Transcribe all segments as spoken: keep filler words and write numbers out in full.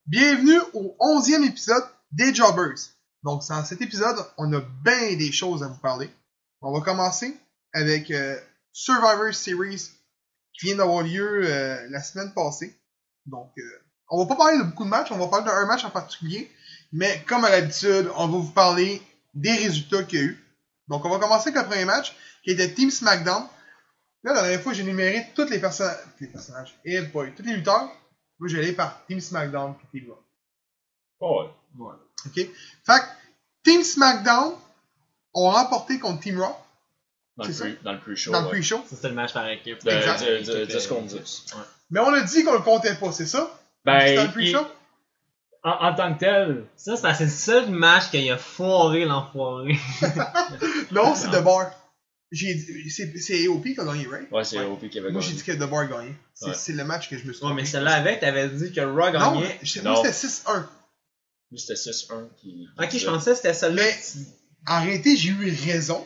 Bienvenue au onzième épisode des Jobbers. Donc, dans cet épisode, on a bien des choses à vous parler. On va commencer avec euh, Survivor Series qui vient d'avoir lieu euh, la semaine passée. Donc, euh, on va pas parler de beaucoup de matchs, on va parler d'un match en particulier. Mais comme à l'habitude, on va vous parler des résultats qu'il y a eu. Donc, on va commencer avec le premier match qui était Team SmackDown. Là, la dernière fois, j'ai numéré tous les, perso- les personnages. Et boy, tous les lutteurs. Moi, j'ai allé par Team SmackDown et Team Raw. Oh ouais. Ouais. OK? Fait que Team SmackDown ont remporté contre Team Raw. Dans le, C'est pre, dans le pre-show. Dans ouais. le pre-show. Ça, c'était le match par équipe. De, Exact. de, de, de, dix contre dix. Ouais. Mais on a dit qu'on le comptait pas, c'est ça? Ben, C'est dans le pre-show? En, en tant que tel, Ça, c'est c'est le seul match qu'il a foiré l'enfoiré. Non, c'est The Bar. J'ai dit- C'est c'est A O P qui a gagné, right? ouais, c'est Ouais. O P qui avait Moi, gagné. j'ai dit que The Bar gagnait. C'est Ouais. c'est le match que je me suis Ouais, mais trompé. celle-là avec, t'avais dit que Raw Non, gagnait. je- Non. moi, c'était six un. Lui, c'était six un qui. Ok, je pensais que c'était celle-là. Mais en réalité, j'ai eu raison.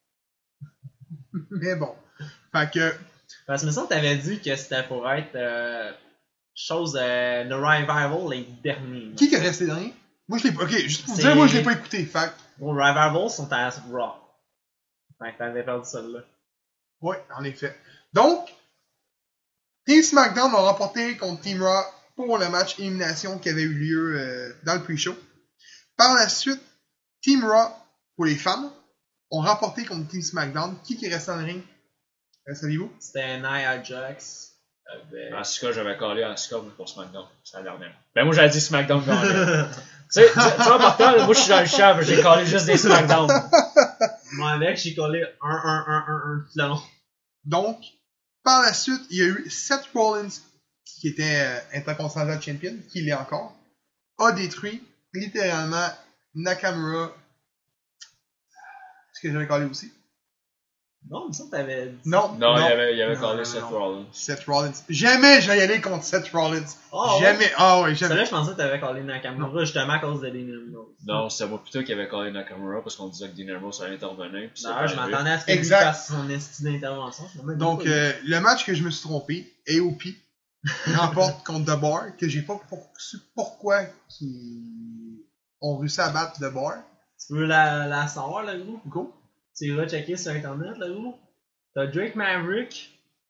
Mais bon. Fait que, Parce que me semble que t'avais dit que c'était pour être euh, chose, euh, le Revival les derniers. qui est resté dernier? Moi, je l'ai pas. Ok, juste pour vous C'est- dire, moi, je l'ai pas écouté. Fait que, Bon, Revival sont à Raw. Fait que t'avais perdu celle-là. ouais, en effet. Donc, Team SmackDown a remporté contre Team Raw pour le match élimination qui avait eu lieu euh, dans le pre-show. Par la suite, Team Raw, pour les femmes, ont remporté contre Team SmackDown. Qui qui est resté dans le ring? Euh, Savez-vous? C'était Nia Jax. Avec... Asuka, j'avais collé Asuka pour SmackDown. C'est la dernière. Ben, moi, j'avais dit SmackDown gagnait. Tu sais, tu sais, en partant, moi, je suis dans le chef, j'ai collé juste des SmackDown. Moi, avec, j'ai collé un un un un un tout le long. Donc, par la suite, il y a eu Seth Rollins, qui était euh, Intercontinental Champion, qui l'est encore, a détruit littéralement Nakamura. Est-ce que j'avais collé aussi? Non, il me semble que t'avais dit. Non, Non, il avait, il avait Non, collé non, Seth non. Rollins. Seth Rollins. Jamais je vais y aller contre Seth Rollins. Oh, jamais. Ah ouais, jamais. Celle-là, je pensais que t'avais collé Nakamura justement à cause de Dean Ambrose. Non, c'était moi plutôt qui avait collé Nakamura parce qu'on disait que Dean Ambrose allait intervenir. Puis c'est D'ailleurs, je pas arrivé. m'attendais à ce qu'il Exact. fasse son esti d'intervention. je m'en mets Donc, pas. euh, le match que je me suis trompé, A O P, remporte contre The Bar, que j'ai pas pour- su pourquoi ils ont réussi à battre The Bar. Tu veux la, la savoir, là, gros? Go. Tu iras checker sur internet, là, gros. T'as Drake Maverick.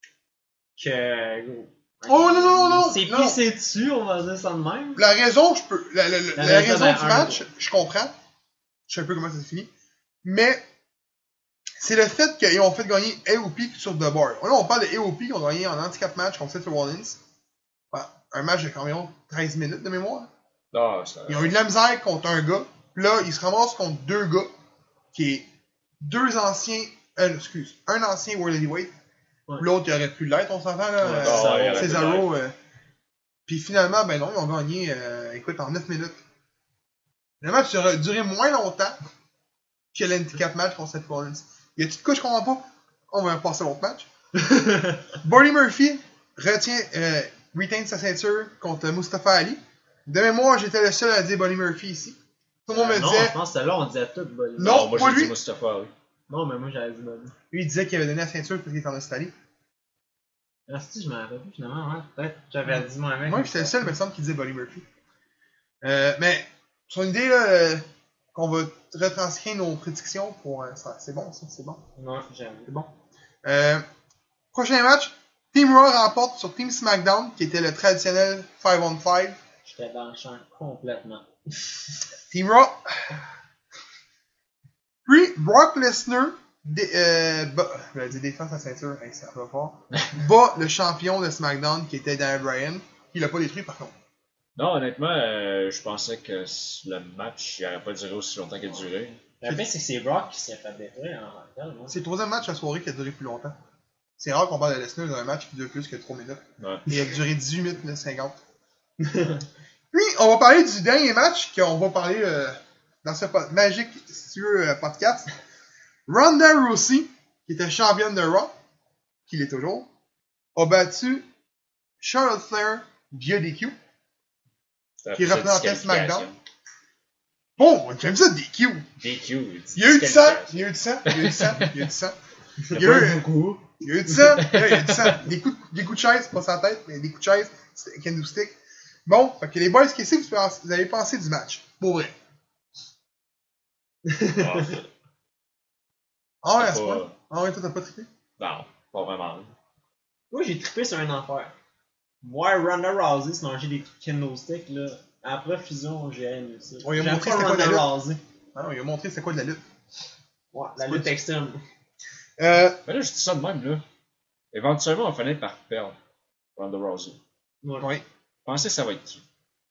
Que, gros. Oh, non, non, non, C'est non. pissé dessus, on va dire ça de même. La raison, je peux. La, la- la- La la raison, raison ben, du un, match, gros. je comprends. Je sais un peu comment ça s'est fini. Mais c'est le fait qu'ils ont fait gagner A O P sur The Bar. Là, on parle de A O P qui ont gagné en handicap match contre Seth Rollins. Ouais, un match de environ treize minutes de mémoire. Ah, c'était. Ils ont eu de la misère contre un gars. Puis là, ils se ramassent contre deux gars qui est deux anciens. Euh, excuse, un ancien World Heavyweight. Ouais. L'autre, il aurait pu l'être, on s'entend là. Ouais, euh, ah, ouais, il aurait pu Cesaro. euh. Puis finalement, ben non, ils ont gagné, euh, écoute, en neuf minutes. Le match aurait duré moins longtemps que l'handicap match contre Seth Rollins. Y a-tu de quoi je comprends pas? On va passer à l'autre match. Buddy Murphy retient, euh, retain sa ceinture contre Mustafa Ali. De mémoire, j'étais le seul à dire Buddy Murphy ici. Tout le monde me non, disait. je pense que celle-là, on disait tout, Buddy. Non. Non, moi, pas j'ai lui. dit Mustafa Ali. Non, mais moi, j'avais dit Buddy. Lui, il disait qu'il avait donné la ceinture parce qu'il était en Australie. Ah, si, je m'en rappelle plus, finalement, ouais. Peut-être j'avais dit moi-même. Moi, j'étais le seul, il me semble, qui disait Buddy Murphy. Euh, mais, son idée, là, euh, qu'on va retranscrire nos prédictions pour. Euh, ça, c'est bon, ça, c'est bon. Non, j'aime. C'est bon. Euh, prochain match, Team Raw remporte sur Team SmackDown, qui était le traditionnel five on five. J'étais dans le champ complètement. Team Raw. Puis, Brock Lesnar, dé- euh, bat, je vais dire défend sa ceinture, hey, ça va fort, bat le champion de SmackDown, qui était Daniel Bryan, qui l'a pas détruit par contre. Non, honnêtement, euh, je pensais que le match n'aurait pas duré aussi longtemps qu'il a duré. Le fait, c'est que c'est Brock qui s'est fait détruire en tant que tel, non? C'est le troisième match de la soirée qui a duré plus longtemps. C'est rare qu'on parle de Lesnar dans un match qui dure plus que trois minutes. Ouais. Et il a duré dix-huit minutes là, cinquante. Puis, on va parler du dernier match qu'on va parler euh, dans ce pod- magique, si tu veux, euh, podcast. Ronda Rousey, qui était championne de Raw, qui l'est toujours, a battu Charlotte Flair via D Q. C'était Qui pour représentait cette disqualification. SmackDown. Bon, j'aime ça, D Q. D Q. Il y a eu du sang, il y a eu du sang, il y a eu du sang, il y a eu du sang. Il y a eu, beaucoup. il y a eu du sang, il y a eu du sang. Des coups, de- des coups de chaise, pas sans tête, mais des coups de chaise, c'était kendo stick. Bon, fait que les boys, qu'est-ce que vous, pensez- vous avez pensé du match? Pour vrai. Ah, Ah ouais, à ce pas- point? Ah ouais, toi, t'as pas trippé? Non, pas vraiment. Moi, j'ai trippé sur un enfer. Voir Ronda Rousey se manger des kendo sticks, là. Après fusion, j'ai aimé ça. Ouais, il a J'aime montré pas c'était quoi de la Ronda lutte. Rousey. Ah non, il a montré c'est quoi de la lutte. Ouais, la C'est lutte pas- extrême. Euh, Mais là, je dis ça de même, là. Éventuellement, on finit par perdre Ronda Rousey. Ouais. oui, Pensez que ça va être qui?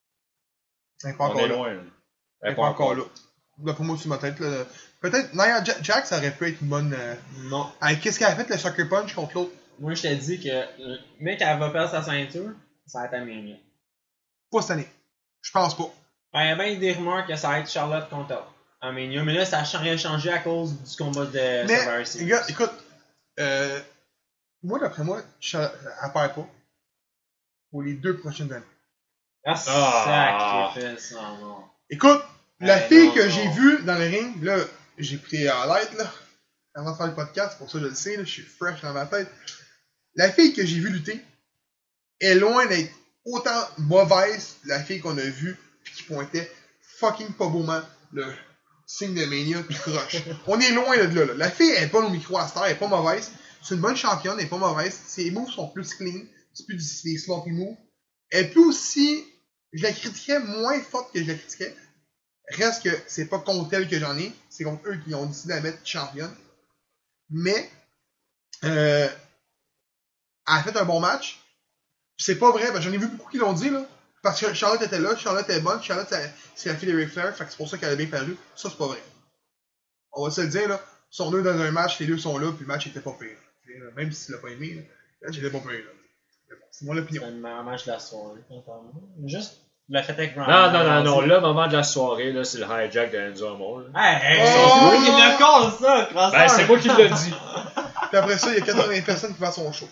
elle est pas On encore est là. loin, là. Elle est pas encore là. Là, pour moi, sur ma tête, là. Peut-être, Nia Ja- Jax, ça aurait pu être une bonne. Euh... Non. Avec qu'est-ce qu'elle a fait, le Sucker Punch contre l'autre? Moi, je t'ai dit que le mec, elle va perdre sa ceinture, ça va être Amélie. Pas cette année. Je pense pas. Ben, il y a bien des rumeurs que ça va être Charlotte contre Amélie, mais là, ça n'a rien changé à cause du combat de Survivor Mais, Series. les gars, écoute, euh, moi, d'après moi, Charlotte, elle perd pas pour les deux prochaines années. Ah, Ah. sacrifice, oh non. Écoute, la Eh, fille non, que non. j'ai vue dans le ring, là, j'ai pris en light, là, avant de faire le podcast, pour ça je le sais, là, je suis fresh dans ma tête. La fille que j'ai vue lutter est loin d'être autant mauvaise que la fille qu'on a vue puis qui pointait fucking pas beaument le signe de Mania puis croche. On est loin de là, là. La fille elle est pas au micro à star, elle est pas mauvaise. C'est une bonne championne, elle est pas mauvaise. Ses moves sont plus clean, c'est plus des, des sloppy moves. Elle est plus aussi. Je la critiquais moins forte que je la critiquais. Reste que c'est pas contre elle que j'en ai, c'est contre eux qui ont décidé de la mettre championne. Mais euh, elle a fait un bon match. C'est pas vrai, ben, j'en ai vu beaucoup qui l'ont dit, là. Parce que Charlotte était là, Charlotte est bonne, Charlotte c'est la fille de Ric Flair, fait que c'est pour ça qu'elle a bien paru. Ça, c'est pas vrai. On va se le dire, là. Ils sont deux dans un match, les deux sont là, puis le match était pas pire. Même si tu l'as pas aimé, là, le match était pas pire, là. Mais bon, c'est mon opinion. C'est le meilleur match de la soirée. Juste, le fait avec Non, Ronda non, non, non. Rousey. Le moment de la soirée, là, c'est le hijack de Enzo Amore. là. Hey, hey, Oh! c'est moi qui le call, ça, crosseur. Ben, c'est moi qui l'ai dit. Puis après ça, il y a quatre-vingts personnes qui font son show.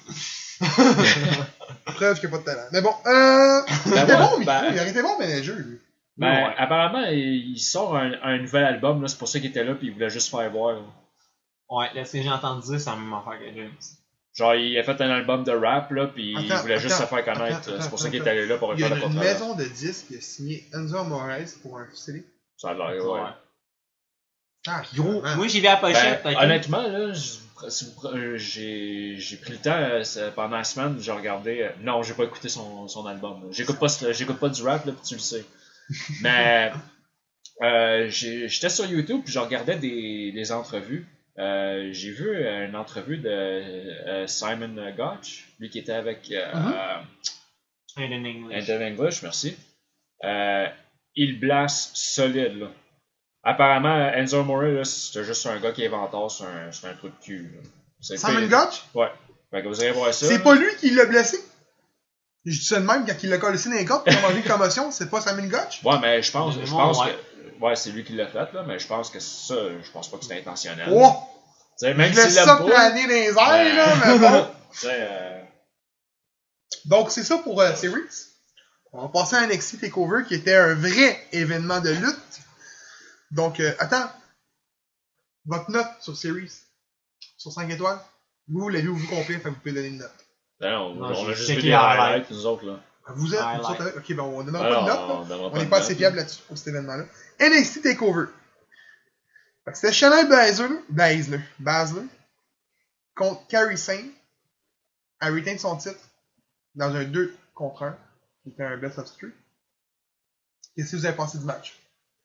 Preuve qu'il n'y a pas de talent. Mais bon, euh. Il était ouais, bon, mais ben- il aurait été bon manager, lui. Ben, Ouais. apparemment, il il sort un, un nouvel album, là. C'est pour ça qu'il était là, puis il voulait juste faire voir. là. Ouais, là, ce que j'ai entendu dire, c'est la même affaire que James. Genre, il a fait un album de rap, là, puis il Attends, voulait juste attends, se faire connaître. attends, là. C'est pour ça attends, qu'il est allé là pour Il y a faire le une contrat. maison de disques qui a signé Enzo Amore pour un C D. Ça a l'air, ouais. Ah, Gros, man. moi j'ai vu la pochette. Ben, ok? honnêtement, là, je- si vous pre- euh, j'ai j'ai pris le temps euh, c'est- pendant la semaine, j'ai regardé. euh, non, j'ai pas écouté son, son album. là. J'écoute pas, ce- j'écoute pas du rap, là, puis tu le sais. Mais euh, j'ai- j'étais sur YouTube, puis je regardais des, des entrevues. Euh, j'ai vu euh, une entrevue de euh, Simon Gotch, lui qui était avec euh, Mhm. euh, And in English. Ed English, merci. Euh, il blast solide, là. Apparemment, Enzo Amore, là, c'était juste un gars qui est vantard, c'est un, c'est un trou de cul. Là. C'est Simon fait- Gotch, Ouais. Fait que vous allez voir ça. c'est pas lui qui l'a blessé. Je dis ça de même, quand il l'a collé dans les côtes, il a mangé une commotion, c'est pas Simon Gotch. Ouais, mais je pense, je Ouais, pense ouais. que. Ouais, c'est lui qui l'a fait, là, mais je pense que ça, je pense pas que c'était intentionnel. Oh! Tu sais, Je même laisse s'il l'a ça pas. planer dans les airs, Ouais. là, mais bon. Tu sais, euh, Donc, c'est ça pour euh, Series. On va passer à un N X T TakeOver qui était un vrai événement de lutte. Donc, euh, attends. Votre note sur Series. Sur cinq étoiles. Vous, vous l'avez vu au vous complet, fait que vous pouvez donner une note. non, Non, on a j'ai juste checké vu des les highlights. highlights, nous autres, là. Vous êtes. Highlight. vous autres, ok, ben on donnera Alors, pas de note, là. on donnera On n'est de pas note, assez là. fiable là-dessus pour cet événement-là. N X T TakeOver. Fait que c'était Shayna Baszler, Baszler, Baszler contre Kairi Sane. Elle retain son titre dans un deux contre un, qui était un best of three. Qu'est-ce que vous avez pensé du match?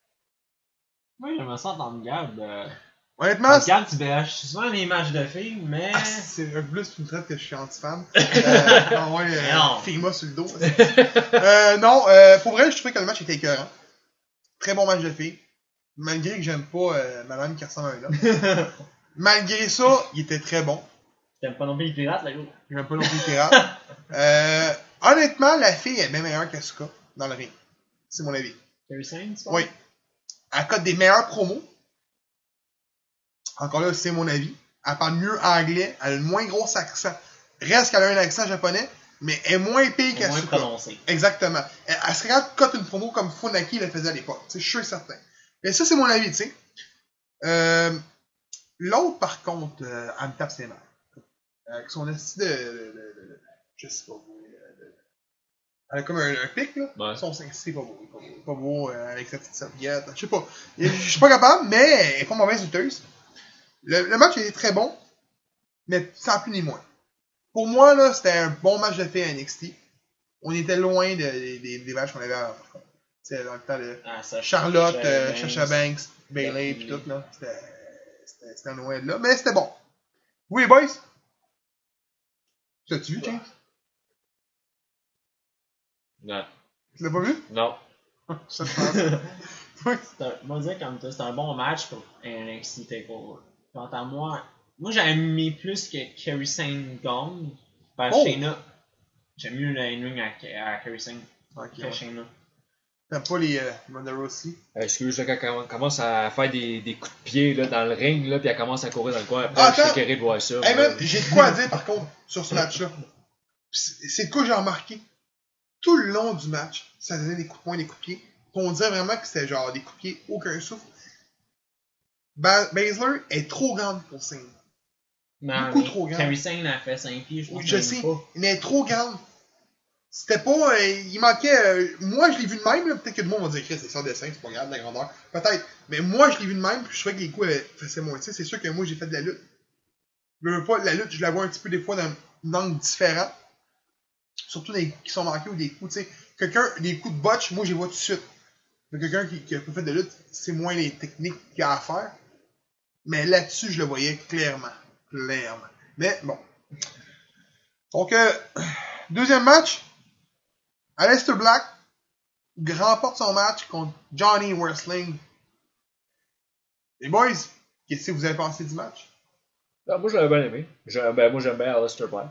Moi, je me sens dans le garde. Euh... Honnêtement, c'est Regarde, tu bêches souvent les matchs de filles, mais. ah, c'est un plus tu me traites que je suis anti-fan. Euh, non, ouais, euh, Non. fille-moi sur le dos. euh, non, euh, pour vrai, je trouvais que le match était écœurant. Très bon match de filles. Malgré que j'aime pas euh, madame qui ressemble à un homme. Malgré ça, il était très bon. T'aimes pas non plus les pirates, là, gros. J'aime pas non plus les pirates. Euh, honnêtement, la fille est bien meilleure qu'Asuka dans le ring. C'est mon avis. Kairi Sane, tu penses? Oui. Elle code des meilleurs promos. Encore là, c'est mon avis. Elle parle mieux anglais. Elle a le moins gros accent. Reste qu'elle a un accent japonais, mais elle est moins pire C'est moins qu'Asuka. prononcé. Exactement. Elle, elle serait capable de cote une promo comme Funaki le faisait à l'époque. Je suis sûr et certain. Mais ça, c'est mon avis, tu sais. Euh, L'autre, par contre, euh, elle me tape ses mains. Avec son esti de, de, de, de, de- je sais pas, euh, de, Elle a comme un, un pic, là. Ouais. Son cinq c'est pas beau. il est Pas beau, il est pas beau euh, avec sa petite serviette. Je sais pas. Je suis pas capable, mais elle est pas mauvaise lutteuse. Le, le match était très bon, mais sans plus ni moins. Pour moi, là, c'était un bon match de filles à N X T. On était loin de, de- des, des matchs qu'on avait avant, par contre. Tu sais, dans le temps de Ah, ça, Charlotte, Sasha euh, Banks. Sasha Banks, Bayley, pis tout, là. C'était, c'était, c'était loin de là, mais c'était bon. Oui, boys? Tu l'as-tu vu, James? Non. Tu l'as pas vu? Non. Ça te passe. Oui. C'est un- Moi, dire comme toi, c'est un bon match pour N X T TakeOver. Quant à moi, moi j'avais mis plus que Kerry Sane gagne. Ben, Oh! Shayna. J'aime mieux le in-ring à, à Kerry Sane Ok, que ouais. Shayna. T'aimes pas les euh, Ronda Rousey? Euh, Excuse, là, quand elle commence à faire des, des coups de pied là, dans le ring, là, puis elle commence à courir dans le coin. Après, Ah, je suis attends. écœuré de voir ça. Hey moi. man, j'ai de quoi à dire par contre sur ce match-là. C'est c'est de quoi j'ai remarqué. Tout le long du match, ça donnait des coups de poing, des coups de pied. Puis on dirait vraiment que c'était genre des coups de pied, aucun souffle. Ba- Baszler est trop grande pour Sane. Non, Beaucoup mais trop grande. Kerry Sane a fait cinq pieds, je pense Oui, je même sais, pas. mais elle est trop grande. C'était pas. euh, il manquait. euh, moi, je l'ai vu de même. là, Peut-être que le monde va dire que c'est sans dessin, c'est pas grave, la grandeur. Peut-être. Mais moi, je l'ai vu de même. Puis je trouvais que les coups euh, faisaient moins. Tu sais, c'est sûr que moi, j'ai fait de la lutte. Je veux pas, la lutte, je la vois un petit peu des fois dans un angle différent. Surtout des coups qui sont manqués ou des coups, tu sais. Quelqu'un, des coups de botch, moi, je les vois tout de suite. Mais quelqu'un qui, qui a pas fait de lutte, c'est moins les techniques qu'il y a à faire. Mais là-dessus, je le voyais clairement. Clairement. Mais bon. Donc, euh, deuxième match. Aleister Black remporte son match contre Johnny Wrestling. Les boys, qu'est-ce que vous avez pensé du match? Ah, moi, j'avais bien aimé. J'ai- Ben, moi, j'aime bien Aleister Black.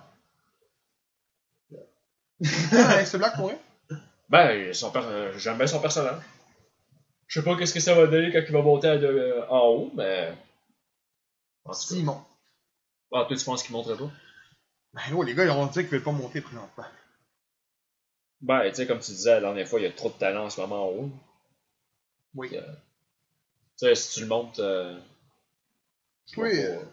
Ah, Aleister Black pour vrai? Ben, son per- euh, j'aime bien son personnage. Je sais pas qu'est-ce que ça va donner quand il va monter à de- euh, en haut, mais. En tout cas. Simon. Ah, toi, tu penses qu'il monterait pas? Ben gros, les gars, ils vont dire qu'ils veulent pas monter présentement. Ben, tu sais, comme tu disais la dernière fois, il y a trop de talent en ce moment en haut. Oui. Euh, Tu sais, si tu le montes. Euh, je vois Oui. pas, euh, euh,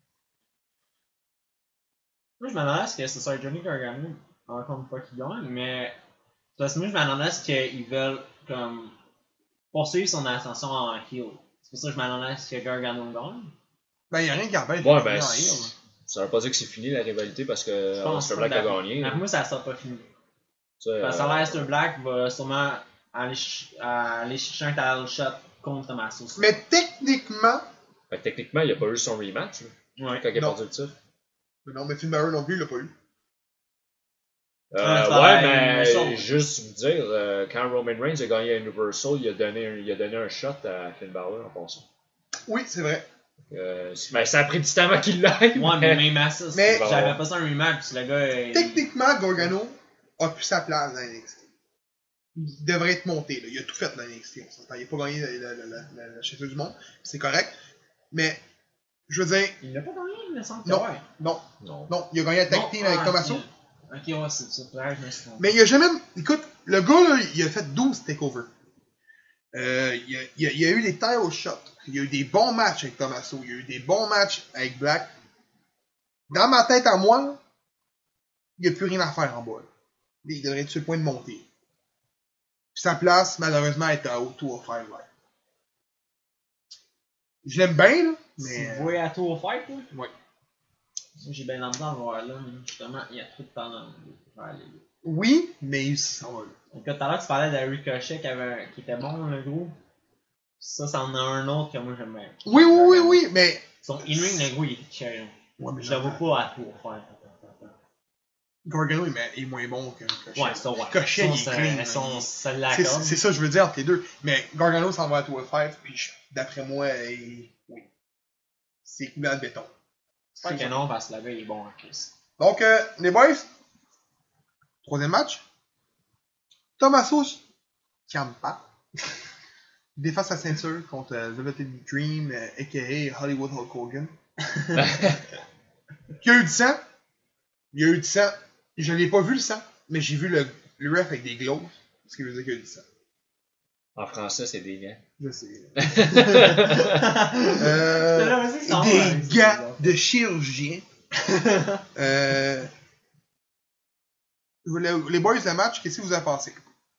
Moi, je me demandais ce que ce soit Johnny Gargano, encore une fois, qui gagne, mais. Parce que moi, je me demandais ce qu'ils veulent, comme. Poursuivre son ascension en heel. C'est pour ça que je me demandais ce que Gargano gagne. Ben, il n'y a rien qui empêche. Ouais, de ben, venir en c'est- heel, là. ça veut pas dire que c'est fini la rivalité parce que Je pense Aleister pas Black a d'accord. gagné. Mais là. moi, ça sera pas fini. Tu sais, Parce que euh, Aleister Black va sûrement aller, ch- aller chercher un title shot contre Tommaso. Mais techniquement. fait que techniquement, il a pas eu son rematch là, Ouais. quand il a Non. perdu le titre. Mais non, mais Finn Balor non plus, il l'a pas eu. Euh, Ah, ça ouais, va, mais Universal. juste vous dire, euh, quand Roman Reigns a gagné à Universal, il a donné un, il a donné un shot à Finn Balor en passant. Oui, c'est vrai. Euh, c'est- ben, ça a pris du temps avant qu'il l'aille. Ouais, mais même à ça, Mais- c'est- j'avais pas ça un rematch. Le gars, il... Techniquement, Gargano a plus sa place dans N X T. Il devrait être monté. Là. Il a tout fait dans N X T. On s'entend. Il n'a pas gagné la, la, la, la, la, la championnat du monde. C'est correct. Mais, je veux dire, il l'a pas gagné, il me semble. que Non. ouais. non, Non. non. Il a gagné la tag Non, team avec ah, Tommaso. ok. Ok, ouais, c'est ça. Là, je me suis trompé. Mais il a jamais. Écoute, le gars, là, il a fait douze takeovers. Euh, il, a, il, a, il a eu des title shots. Il a eu des bons matchs avec Tommaso. Il a eu des bons matchs avec Black. Dans ma tête à moi, là, il n'y a plus rien à faire en bas. Là. Il devrait être sur le point de monter. Puis sa place, malheureusement, est à haut tour five live. Je l'aime bien, là, Tu mais. le vois à Tour Fight, toi? Ouais. Moi, j'ai bien envie d'en voir là, mais justement, il y a trop de talent pour aller là. Oui, mais il s'en va là. Donc, tout à l'heure, tu parlais de Ricochet qui, avait, qui était bon, le gros. Ça, ça en a un autre que moi j'aime bien. Oui, oui, oui, oui, mais. Son in-ring, le gros, il est cher. Ouais, mais Je le vois pas à Tour Fight. Gargano il est moins bon que Ricochet. Ouais, ça, ouais. Ricochet, il est Ça, clean. ça, là. ça, ça C'est l'accorde. c'est ça que je veux dire entre les deux. Mais Gargano s'en va à Tour five, puis je- d'après moi, il- oui. C'est coulé de béton. C'est pas que non, parce que le gars, il est bon en Chris. Donc, euh, les boys, troisième match. Tommaso Ciampa défend sa ceinture contre euh, Velveteen Dream, euh, a.k.a. Hollywood Hulk Hogan. Il y a eu du sang. Il y a eu du sang. Je l'ai pas vu le sang, mais j'ai vu le, le ref avec des gloves, ce qui veut dire qu'il y a eu du sang. En français, c'est des gants. Je sais. C'était euh, là aussi, ça des va, gants de chirurgien. euh, le- les boys, le match, qu'est-ce que vous avez pensé?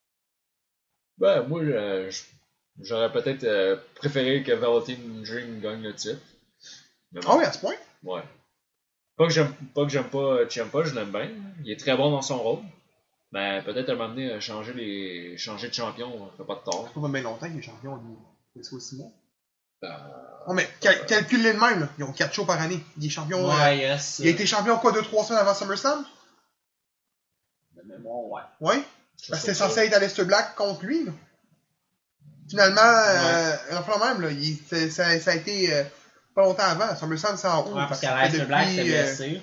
Ben, moi, euh, j- j'aurais peut-être euh, préféré que Velveteen Dream gagne le titre. Mais bon, Ah oui, à ce point? ouais. Pas que j'aime pas que j'aime pas Ciampa, je l'aime bien. Il est très bon dans son rôle. Mais peut-être à un moment donné, euh, changer, les... changer de champion, ça fait pas de tort. Ça fait bien longtemps qu'il est champion, lui. C'est aussi bon. Euh, Non, mais cal calcule-les de même, là. Ils ont quatre shows par année. Il est champion. Ouais, euh, yes. il a été champion quoi, deux trois semaines avant SummerSlam? De mémoire, ouais. Ouais. je Parce que trouve c'était censé ça- être Aleister Black contre lui, là. Finalement, euh, enfin même, là, il, ça, ça, ça a été euh, pas longtemps avant. SummerSlam, c'est en haut. Ouais, parce que qu'Aleister depuis, Black s'était euh, blessé.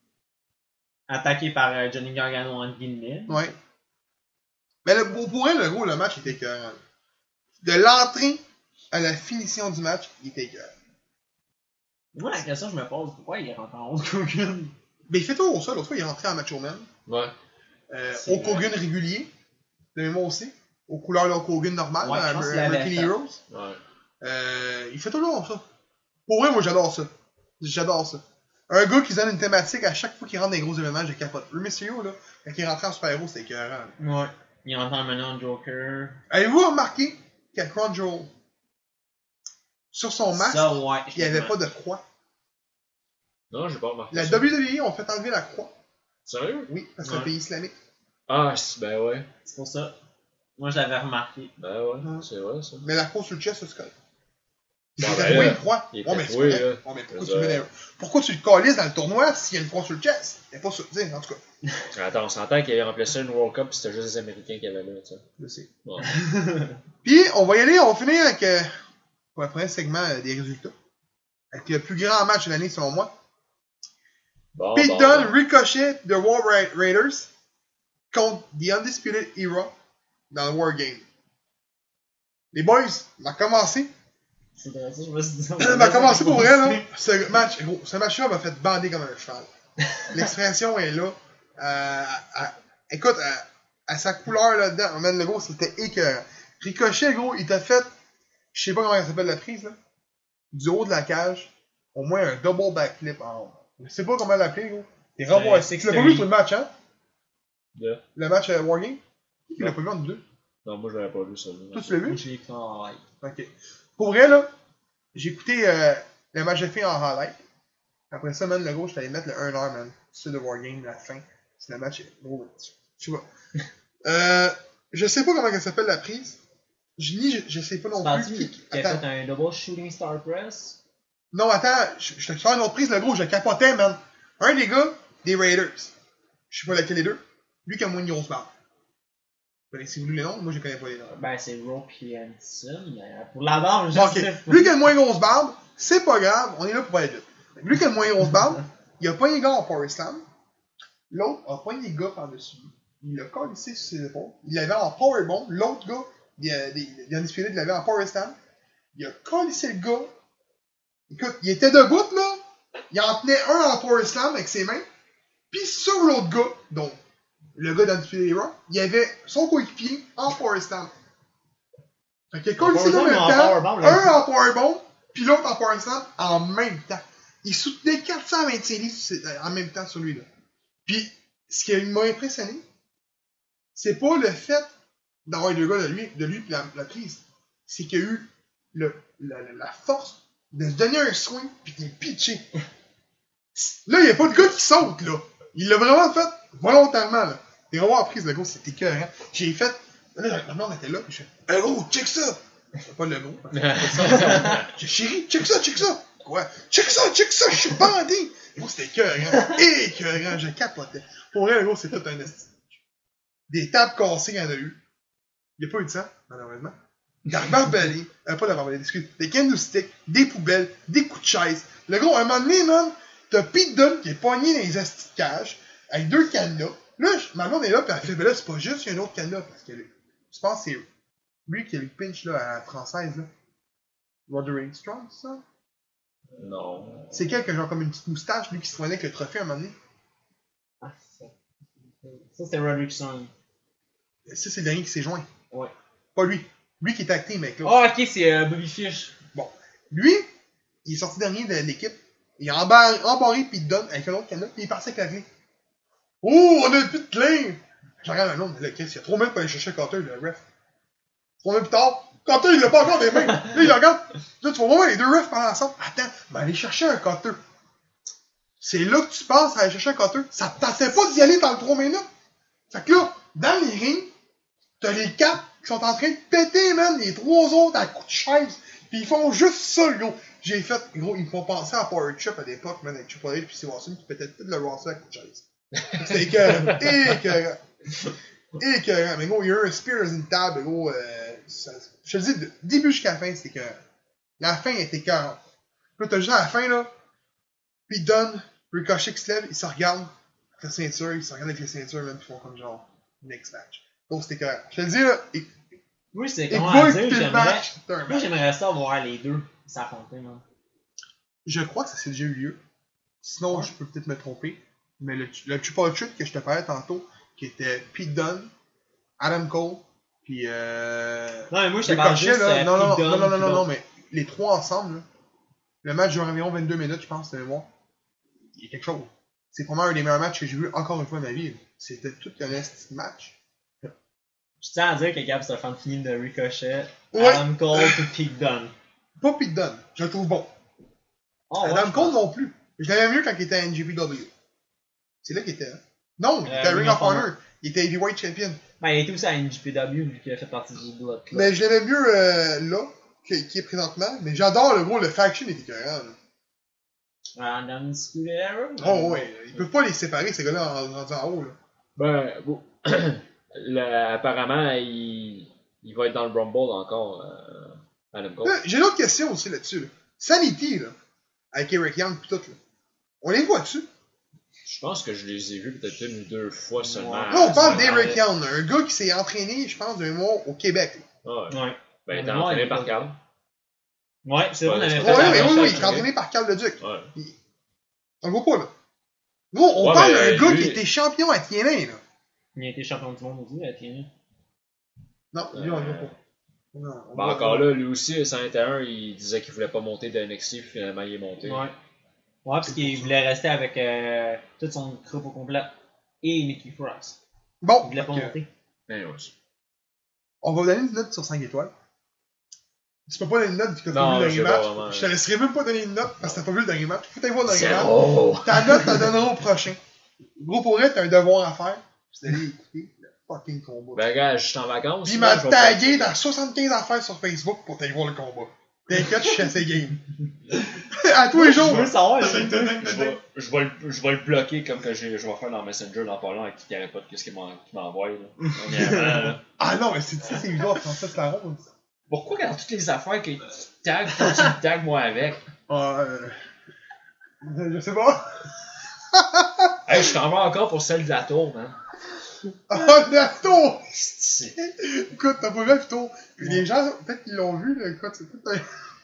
Attaqué par euh, Johnny Gargano en guillemets. Ouais. Mais le, pour, pour elle, le gros, le match était écœurant. De l'entrée à la finition du match, il était écœurant. Moi, la question que je me pose, pourquoi il rentre en Hulk Hogan? Mais il fait toujours ça. L'autre fois, il est rentré en Macho Man. Ouais. Euh, C'est Hulk Hogan régulier. De mémoire aussi. Aux couleurs de Hulk Hogan normal. Ouais, là, je pense Amer- qu'il l'avait American fait. Heroes. Ouais. Euh, il fait toujours ça. Pour vrai, moi, j'adore ça. J'adore ça. Un gars qui se donne une thématique à chaque fois qu'il rentre dans les gros événements, je capote. Le Mysterio, là, quand il est rentré en super-héros, c'était écœurant. là. Ouais. Il rentre en menant Joker. Avez-vous remarqué qu'à Crown Jewel, sur son masque, Ça, ouais. il n'y avait pas de croix? Non, j'ai pas remarqué. La ça. W W E ont fait enlever la croix. Sérieux? Oui, parce que c'est un Ouais. pays islamique. Ah, c'est- ben ouais. C'est pour ça. Moi, je l'avais remarqué. Ben ouais, Ouais. c'est vrai ça. Mais la croix sur le chest, c'est correct. Il Bon, était ben tatoué là, une croix. il est Ouais, mais c'est tatoué, correct. là. Ouais, mais pourquoi Je tu, veux le dire- mets dans- pourquoi tu le calisses dans le tournoi s'il y a une croix sur le chest? Il n'y a pas sur. T'sais, en tout cas, Attends, on s'entend qu'il avait remplacé une World Cup pis c'était juste les Américains qui avaient là, tu sais. je sais. Bon. Puis, on va y aller, on va finir avec euh, pour le premier segment euh, des résultats. Avec le plus grand match de l'année, selon moi. Bon, Pete bon, Dunne, bon. Ricochet de War Ra- Raiders contre The Undisputed Era dans le War Game. Les boys, on va commencer. C'est vrai, ça, je me suis dit. On va commencer pour vrai, là. Ce match, gros, ce match-là m'a fait bander comme un cheval. L'expression est là. Euh, à- écoute, à, à sa couleur là-dedans, on mène le gros, c'était écœurant. Ricochet, gros, il t'a fait, je sais pas comment elle s'appelle la prise, là, du haut de la cage, au moins un double backflip en haut. Je sais pas comment l'appeler, gros. T'es revoir, C'est tu l'as pas vu six tout le match, hein? Deux. Le match euh, Wargame? Qui l'a Non. pas vu en deux? Non, moi je l'avais pas vu ça. Toi, tu l'as vu? Moi, j'ai écrit en live. Ok. Pour vrai, là, j'ai écouté euh, le match de filles en highlight. Après ça, man, le gros, je t'allais mettre le un heure, man. C'est le Wargame, la fin. C'est le match, gros, tu, tu vois. euh, je sais pas comment elle s'appelle la prise. Je ni, je, je sais pas non Penses-tu plus. qu'il Qui... a Attends. fait un double shooting star press? Non, attends, je, je te fais une autre prise, le gros, je capotais, man. Un des gars, des Raiders. Je sais pas laquelle des deux. Lui qui a moins une grosse barbe. Connaissez-vous les noms? Moi, je connais pas les noms. Ben, c'est Rocky Hanson, mais pour la barbe, je Bon, ok. sais pas. Lui qui a le moins grosse barbe, c'est pas grave, on est là pour aller vite. Lui qui a le moins grosse barbe, il a pas les gars en Power Slam. L'autre a pas les gars par-dessus lui. Il l'a collissé sur ses épaules. Il l'avait en Powerbomb. L'autre gars, il a, il a disputé, il l'avait en Power Slam. Il a collissé le gars. Écoute, il était debout, là. Il en tenait un en Power Slam avec ses mains. Puis sur l'autre gars, donc le gars d'Undisputed Era, il y avait son coéquipier en Power Slam. Fait qu'il a collissé en Powerbomb, même en temps. Powerbomb, là. Un en Powerbomb, puis l'autre en Power Slam en même temps. Il soutenait quatre cent vingt-cinq livres sur- en même temps sur lui, là. Puis, ce qui m'a impressionné, c'est pas le fait d'avoir deux gars de lui, de lui pis la, la prise. C'est qu'il y a eu le, la, la, la force de se donner un swing pis de pitcher. Là, il n'y a pas de gars qui saute, là. Il l'a vraiment fait volontairement, là. Et on va en prise, le gros, c'était écœurant. J'ai fait. Là, la blonde était là, pis je fais, hey, gros, check ça! C'est pas le gros. J'ai chéri, check ça, check ça! Quoi? Check ça, check ça, je suis bandé! Gros, c'était écœurant. Écœurant, je capotais. Pour vrai, le gros, c'est tout un esti. Des tables cassées, il y en a eu. Il n'y a pas eu de sang, malheureusement. De la barbelée, euh, pas de la barbelée, excuse, des candlesticks, des poubelles, des coups de chaise. Le gros, à un moment donné, man, t'as Pete Dunne qui est pogné dans les astis de cage, avec deux cadenas. Là, je- ma blonde est là, pis elle fait, ben là, c'est pas juste, il y a un autre cadenas, parce que je pense que c'est lui qui a le pinch, là, à la française, là. Roderick Strong, c'est ça? Non. C'est quelqu'un, genre, comme une petite moustache, lui, qui se prenait avec le trophée à un moment donné. Ah, ça. Ça, c'est Roderick Strong. Ça, c'est le dernier qui s'est joint. Ouais. Pas lui. Lui qui est acté, mec, là. Oh, ok, c'est euh, Bobby Fish. Bon. Lui, il est sorti dernier de l'équipe. Il a embarré, embarré Pete Dunne avec un autre canot, puis il est parti avec la clé. Oh, on a plus de clé! Je regarde un autre, mais là, Chris, il y a trois minutes pour aller chercher Carter, le ref. Trois minutes plus tard, Carter, il l'a pas encore des mains. Là, il regarde. Là, tu vas voir les deux refs parler ensemble. Attends, mais aller chercher un Carter. C'est là que tu penses à aller chercher un Carter. Ça te tentait pas d'y aller dans le trois minutes. Fait que là, dans les rings, t'as les quatre qui sont en train de péter, man, les trois autres à coups de chaise. Pis ils font juste ça, gros. J'ai fait, gros, ils me font penser à Power Trip à l'époque, man, avec Triple H pis Steve Austin qui pétait tout le roster à coups de chaise. C'était écœurant. Écœurant. Écœurant. Mais gros, il y a eu un Spear dans une table, gros. Euh, ça, je te dis, de début jusqu'à la fin, c'était écœurant. La fin était écœurante. Là, t'as juste à la fin, là. Pis Dunne, Ricochet qui se lève, ils se regardent avec la ceinture, ils se regardent avec les ceintures, même, ils font comme genre, next match. Donc, c'était écœurant. Je te le dis, là, et, Oui, c'est et comment va à dire, écouter le j'aimerais... match, c'était un Moi, match. j'aimerais ça voir les deux s'affronter, man. Je crois que ça s'est déjà eu lieu. Sinon, je peux peut-être me tromper. Mais le, le Triple Threat que je te parlais tantôt, qui était Pete Dunne, Adam Cole, puis euh... Non, mais moi, je te parle Ricochet, juste là. euh, Non, non, Pete non, Dunne, non, non, puis non, non, l'autre. mais les trois ensemble, là. Le match dure environ vingt-deux minutes, je pense, de mémoire. Il y a quelque chose. C'est probablement un des meilleurs matchs que j'ai vu encore une fois de ma vie. C'était tout un esti de match. Je tiens à dire que Gab, c'est un fan fini de Ricochet, Ouais. Adam Cole et Pete Dunne. Pas Pete Dunne, je le trouve bon. Oh, ouais, Adam je Cole pense. non plus. Je l'aimais mieux quand il était à N J P W. C'est là qu'il était, hein. Non, il Euh, était à Ring Ring of of Honor. Honor. Il était Heavyweight Champion. Ben, il était aussi à N J P W, vu qu'il a fait partie du Blood Club. Mais je l'aimais mieux euh, là, qui, qui est présentement. Mais j'adore le gros, le faction était écœurant. là. Adam Scudero. Oh ouais, ils peuvent pas les séparer, ces gars-là, en, en, en haut. Là. Ben, bon. Le- apparemment, il... il va être dans le Rumble encore, euh, Adam Cole. Là, j'ai une autre question aussi là-dessus. Là. Sanity, là, avec Eric Young pis tout, là. On les voit dessus. Je pense que je les ai vus peut-être une ou deux fois seulement. Ouais. Là, on parle Ouais, d'Eric ouais. Young, là, un gars qui s'est entraîné, je pense, d'un mois au Québec. Là. Ouais. Ouais. Ben, il était Ouais, entraîné il par était- Carl. Ouais, c'est vrai, on Ouais, avait c'est fait Ouais, la mais oui, recherche, oui, il est mais- entraîné par Carl Leduc. Ouais. On le voit pas, là. Gros, on Ouais, parle mais, d'un gars lui- qui était champion à T N A, là. Il a été champion du monde aussi, à T N A. Non, lui, on le voit pas. Non, on Ben, voit encore pas. là, lui aussi, cent et un, il disait qu'il voulait pas monter de N X T, puis finalement, il est monté. Ouais. Ouais, parce qu'il voulait rester avec euh, tout son groupe au complet. Et Nikki Cross. Il Bon, voulait pas ok. monter. Ben, ouais. On va donner une note sur cinq étoiles. Tu peux pas donner une note vu que t'as Non, pas vu le j'ai dernier pas match. vraiment- Je te laisserai même pas donner une note parce que t'as pas vu le dernier match. Faut t'aller voir le dernier match. Zéro! Ta note, t'en donneras au prochain. Gros pour elle, t'as un devoir à faire. C'est d'aller écouter le fucking combat. Ben, gars, je suis en vacances. Puis il là, m'a je vais tagué pas- dans soixante-quinze affaires sur Facebook pour t'aller voir le combat. T'inquiète, je suis assez game. À tous les jours. Je veux savoir, Ding, je ding, ding, Je ding. vais, je, vais le, je vais le bloquer comme que j'ai- je vais faire dans Messenger dans pas long avec qui arrête pas de qu'est-ce qu'il m'en- qu'il m'envoie. là. Dernièrement, là. Ah non, mais c'est ça, c'est une gaffe, en fait, c'est la ronde. Pourquoi dans toutes les affaires que tu tagues, faut que tu me tagues moi avec? Ah, euh... Je sais pas. Hey, je t'en vais encore pour celle de la tour, man. Ah, Nato! C'est- Écoute, t'as pas vu la photo. Puis les gens, peut-être qu'ils l'ont vu, là. Écoute, c'est tout un...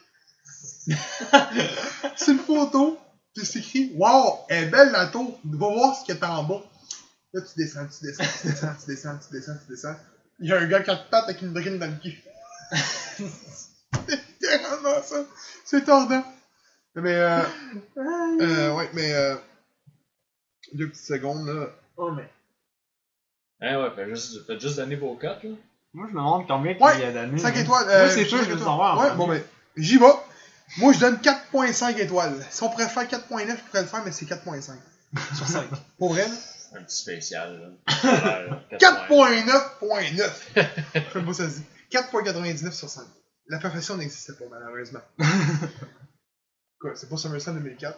c'est une photo. Puis c'est écrit, wow, elle est belle la tour. Va voir ce qu'il y a en bas. Là, tu descends, tu descends, tu descends, tu descends, tu descends, tu descends. Il y a un gars quatre pattes avec une drine dans le cul. C'est littéralement ça. C'est tordant. Mais, euh, euh, ouais, mais, euh, deux petites secondes, là. Oh, mais. Hein, ouais, faites juste, faites juste donner vos cotes, là. Moi, je me demande combien qu'il Ouais, a donné. cinq hein. étoiles. Moi, Euh, c'est sûr, cinq je veux étoiles. savoir. Ouais, en bon, fait. ben, j'y vais. Moi, je donne quatre virgule cinq étoiles. Si on pourrait faire quatre virgule neuf, je pourrais le faire, mais c'est quatre virgule cinq sur cinq. Pour vrai, là. Un petit spécial, là. quatre virgule neuf virgule neuf. Je sais pas ça se dit. quatre virgule quatre-vingt-dix-neuf sur cinq. La perfection n'existait pas, malheureusement. Quoi, c'est pas SummerSlam deux mille quatre?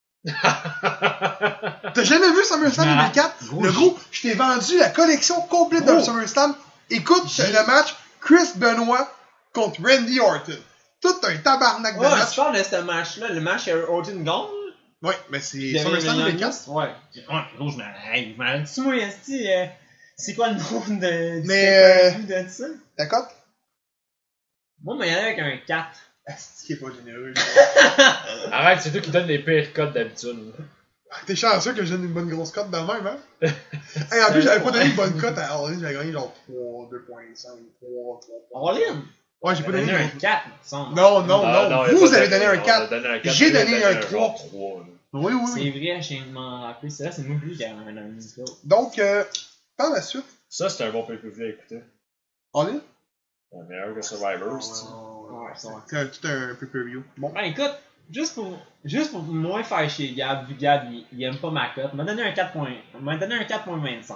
T'as jamais vu SummerSlam deux mille quatre? Gros, Le gros, je t'ai vendu la collection complète d'un Gros. SummerSlam. Écoute, c'est le match Chris Benoit contre Randy Orton. Tout un tabarnak de Ouais, match. tu parles de ce match-là, le match à Orton Gone? Ouais, mais c'est Il y avait SummerSlam deux le mille quatre. Ouais. Ouais, gros, je m'en hey, je m'en dis moi, esti, euh, c'est quoi le nom de, du Mais, pay-per-view de ça? D'accord? Moi, mais il y en a avec un quatre. Est-ce qui est pas généreux? Arrête, c'est toi qui donnes les pires cotes d'habitude. T'es chanceux que je donne une bonne grosse cote dans le même, hein? Hey, en plus, j'avais pas donné une bonne cote à All In, j'avais gagné genre trois, deux virgule cinq, trois, trois. All in? Ouais, j'ai pas donné donné un une grosse. quatre, il me semble. Non, non, Ah, non, il a vous pas avez donné un on a quatre. donné un quatre, J'ai il a donné un genre trois. trois, là. Oui, oui, C'est oui. vrai, je viens de m'en rappeler. C'est vrai, c'est moi plus qui avais un ami ça. Donc, euh, par la suite, Ça, c'était un bon pay-per-view à écouter. All In? Un meilleur que Survivor, c'est Ouais, c'est vrai. C'est un- tout un pay-per-view. Bon. Ben écoute, juste pour, juste pour moins faire chier Gab, vu que Gab il, il aime pas ma cote, m'a donné un quatre point, m'a donné un quatre point vingt-cinq.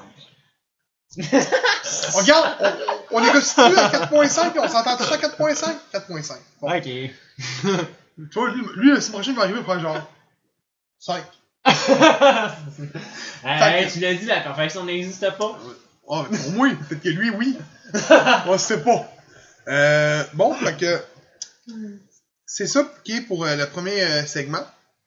On regarde, on, on négocie à quatre point cinq et on s'entend tous à quatre point cinq? quatre point cinq. Bon. Ok. Tu vois, lui, lui la semaine prochaine, il va arriver, il va faire genre cinq. Hey, tu l'as dit, la perfection n'existe pas. Oh, pour moi, peut-être que lui, oui. On sait pas. Euh, bon, fait que c'est ça qui est pour euh, le premier euh, segment.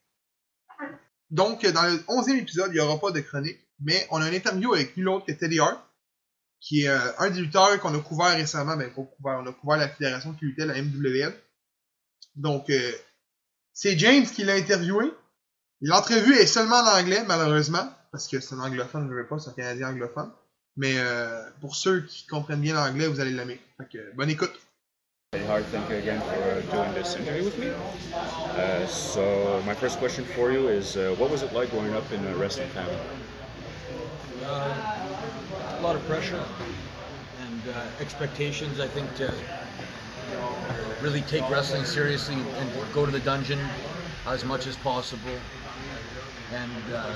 Donc, dans le onzième épisode, il n'y aura pas de chronique, mais on a un interview avec nul autre que Teddy Hart, qui est euh, un des lutteurs qu'on a couvert récemment. Ben, pas couvert, on a couvert la fédération qui luttait, la M W L. Donc, euh, c'est James qui l'a interviewé. L'entrevue est seulement en anglais, malheureusement, parce que c'est un anglophone, je ne veux pas, c'est un Canadien anglophone. Mais euh, pour ceux qui comprennent bien l'anglais, vous allez l'aimer. Fait que, bonne écoute. Hey, Hart, thank you again for uh, doing this interview with me. Uh, so, my first question for you is, uh, what was it like growing up in a wrestling family? Uh, a lot of pressure and uh, expectations, I think, to really take wrestling seriously and go to the dungeon as much as possible and uh,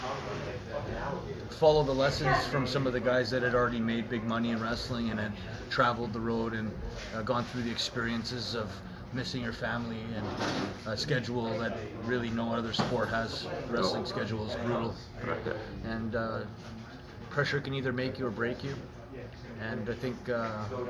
follow the lessons from some of the guys that had already made big money in wrestling and had traveled the road and uh, gone through the experiences of missing your family and a schedule that really no other sport has. The wrestling schedule is brutal. And uh, pressure can either make you or break you. And I think uh,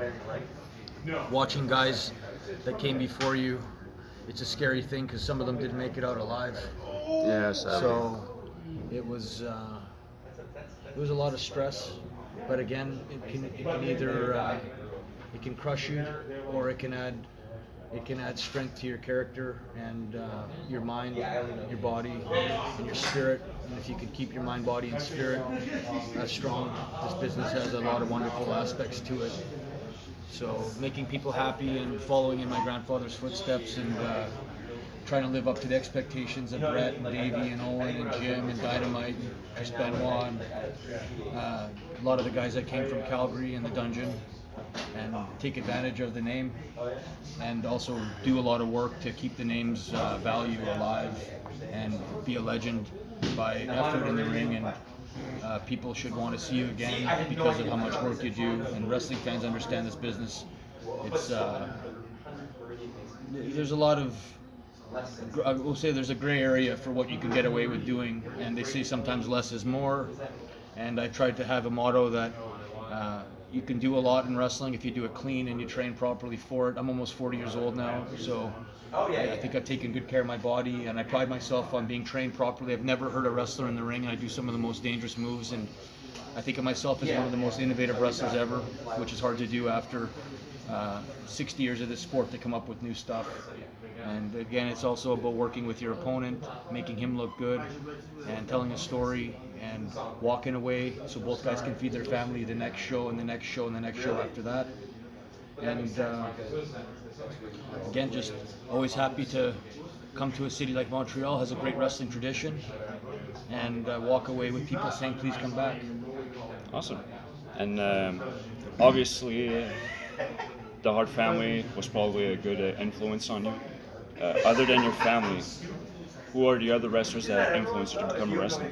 watching guys that came before you, it's a scary thing because some of them didn't make it out alive. Yes. So it was uh, it was a lot of stress, but again, it can it can either uh, it can crush you or it can add it can add strength to your character and uh, your mind, your body, and your spirit. And if you can keep your mind, body, and spirit uh, strong, this business has a lot of wonderful aspects to it. So making people happy and following in my grandfather's footsteps and uh, trying to live up to the expectations of Brett and Davey and Owen and Jim and Dynamite and Chris Benoit and uh, a lot of the guys that came from Calgary and the Dungeon, and take advantage of the name and also do a lot of work to keep the name's uh, value alive and be a legend by effort in the ring. And uh, people should want to see you again because of how much work you do, and wrestling fans understand this business. It's uh, there's a lot of I will say there's a gray area for what you can get away with doing, and they say sometimes less is more, and I tried to have a motto that uh, you can do a lot in wrestling if you do it clean and you train properly for it. I'm almost forty years old now, so I, I think I've taken good care of my body, and I pride myself on being trained properly. I've never hurt a wrestler in the ring, and I do some of the most dangerous moves, and I think of myself as one of the most innovative wrestlers ever, which is hard to do after uh, sixty years of this sport to come up with new stuff. And again, it's also about working with your opponent, making him look good, and telling a story, and walking away so both guys can feed their family the next show and the next show and the next show after that. And uh, again, just always happy to come to a city like Montreal, has a great wrestling tradition, and uh, walk away with people saying, please come back. Awesome. And um, obviously, uh, the Hart family was probably a good uh, influence on you. Uh, other than your family, who are the other wrestlers that influenced you to become a wrestler?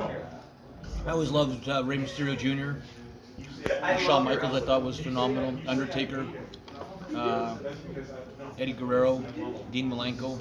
I always loved uh, Rey Mysterio Junior Shawn Michaels, I thought, was phenomenal. Undertaker, uh, Eddie Guerrero, Dean Malenko,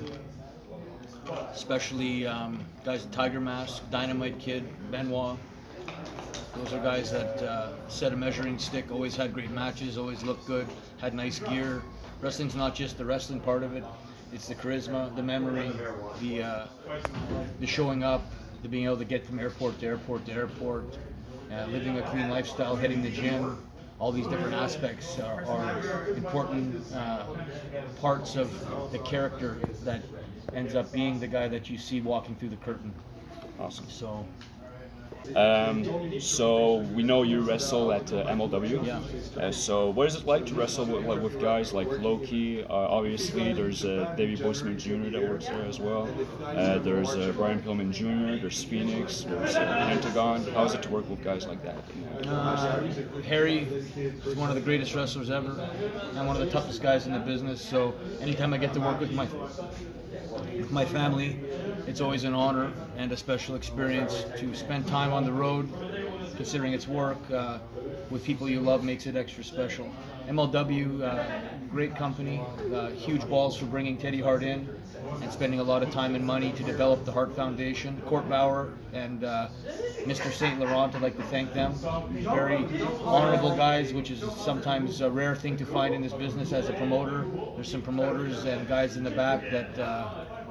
especially um, guys at Tiger Mask, Dynamite Kid, Benoit. Those are guys that uh, set a measuring stick, always had great matches, always looked good, had nice gear. Wrestling's not just the wrestling part of it, it's the charisma, the memory, the uh, the showing up, the being able to get from airport to airport to airport, uh, living a clean lifestyle, hitting the gym. All these different aspects are, are important uh, parts of the character that ends up being the guy that you see walking through the curtain. Awesome. So Um, so we know you wrestle at uh, M L W. Yeah. Uh, so what is it like to wrestle with, like, with guys like Loki? Uh, obviously, there's uh, Davey Boy Smith Junior that works there as well. Uh, there's uh, Brian Pillman Junior There's Phoenix. There's uh, Pentagon. How is it to work with guys like that? Uh, Harry is one of the greatest wrestlers ever, and one of the toughest guys in the business. So anytime I get to work with my with my family, it's always an honor and a special experience. To spend time on the road, considering it's work, uh, with people you love makes it extra special. M L W, uh, great company, uh, huge balls for bringing Teddy Hart in and spending a lot of time and money to develop the Hart Foundation. Court Bauer and uh, Mister Saint Laurent, I'd like to thank them. Very honorable guys, which is sometimes a rare thing to find in this business as a promoter. There's some promoters and guys in the back that uh,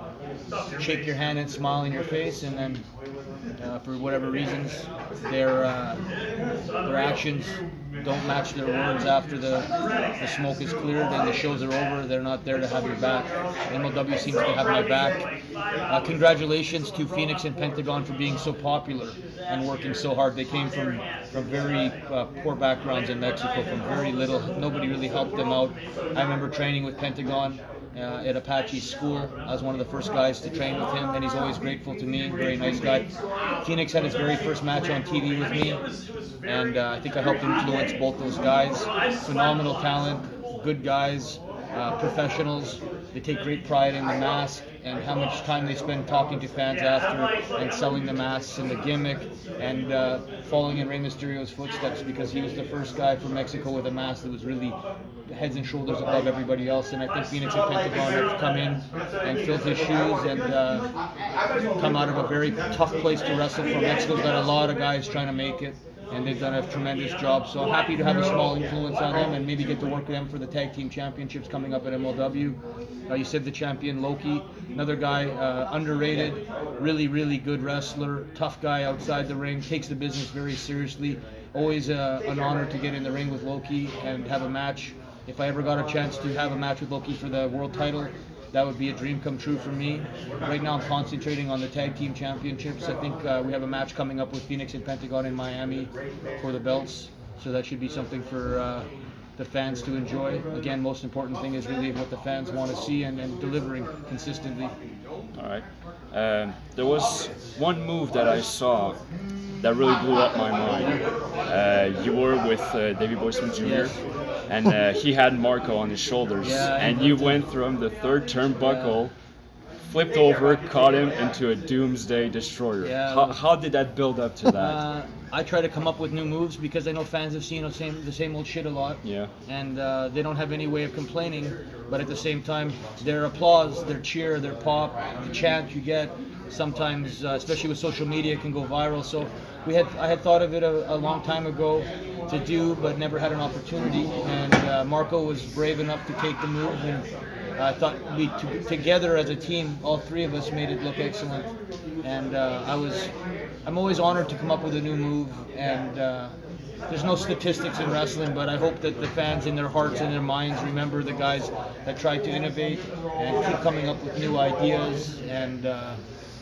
shake your hand and smile in your face, and then uh, for whatever reasons, their uh, their actions don't match their words after the, the smoke is cleared and the shows are over. They're not there to have your back. M L W seems to have my back. Uh, congratulations to Phoenix and Pentagon for being so popular and working so hard. They came from, from very uh, poor backgrounds in Mexico, from very little. Nobody really helped them out. I remember training with Pentagon Uh, at Apache's school. I was one of the first guys to train with him, and he's always grateful to me. Very nice guy. Phoenix had his very first match on T V with me, and uh, I think I helped influence both those guys. Phenomenal talent, good guys, uh, professionals. They take great pride in the mask and how much time they spend talking to fans after and selling the masks and the gimmick and uh, following in Rey Mysterio's footsteps, because he was the first guy from Mexico with a mask that was really heads and shoulders above everybody else. And I think Phoenix and Pentagon have come in and filled his shoes and uh, come out of a very tough place to wrestle from. Mexico's got a lot of guys trying to make it, and they've done a tremendous job. So I'm happy to have a small influence on them and maybe get to work with them for the tag team championships coming up at M L W. Uh, you said the champion Loki, another guy, uh, underrated, really, really good wrestler, tough guy outside the ring, takes the business very seriously. Always uh, an honor to get in the ring with Loki and have a match. If I ever got a chance to have a match with Loki for the world title, that would be a dream come true for me. Right now I'm concentrating on the tag team championships. I think uh, we have a match coming up with Phoenix and Pentagon in Miami for the belts. So that should be something for uh, the fans to enjoy. Again, most important thing is really what the fans want to see and, and delivering consistently. All right. Um, there was one move that I saw that really blew up my mind. Uh, you were with uh, Davey Boy Smith Junior Yes. And uh, he had Marco on his shoulders, Yeah, and and you the- went through him the third turnbuckle, flipped over, caught him into a Doomsday Destroyer. Yeah. How, how did that build up to that? Uh, I try to come up with new moves because I know fans have seen the same, the same old shit a lot. Yeah. And uh, they don't have any way of complaining, but at the same time, their applause, their cheer, their pop, the chant you get, sometimes, uh, especially with social media, can go viral. So we had, I had thought of it a, a long time ago to do, but never had an opportunity. And uh, Marco was brave enough to take the move, and I thought we t- together as a team, all three of us made it look excellent. And uh, I was, I'm always honored to come up with a new move. And uh, there's no statistics in wrestling, but I hope that the fans in their hearts and their minds remember the guys that tried to innovate and keep coming up with new ideas and uh,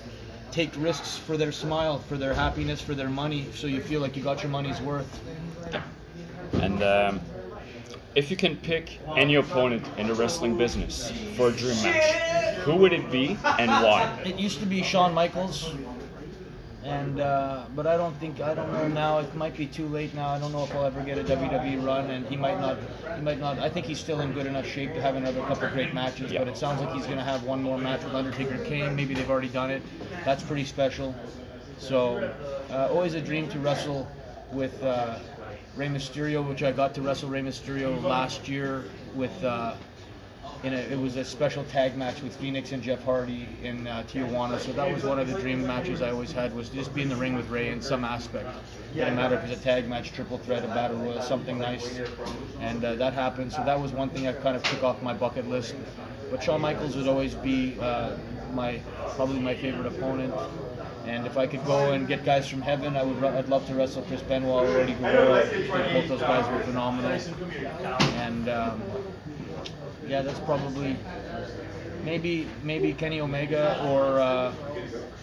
take risks for their smile, for their happiness, for their money, so you feel like you got your money's worth. And um, if you can pick any opponent in the wrestling business for a dream match, who would it be and why? It used to be Shawn Michaels, and uh, but I don't think I don't know now. It might be too late now. I don't know if I'll ever get a W W E run, and he might not. He might not. I think he's still in good enough shape to have another couple of great matches. Yeah. But it sounds like he's going to have one more match with Undertaker Kane. Maybe they've already done it. That's pretty special. So uh, always a dream to wrestle with uh, Rey Mysterio, which I got to wrestle Rey Mysterio last year with. Uh, In a, it was a special tag match with Phoenix and Jeff Hardy in uh, Tijuana, so that was one of the dream matches I always had, was just be in the ring with Ray in some aspect. Didn't matter if it was a tag match, triple threat, a battle royal, something nice, and uh, that happened. So that was one thing I kind of took off my bucket list. But Shawn Michaels would always be uh, my probably my favorite opponent. And if I could go and get guys from heaven, I would. I'd love to wrestle Chris Benoit or Eddie Guerrero. Both those guys were phenomenal. And um, yeah, that's probably maybe maybe Kenny Omega or uh,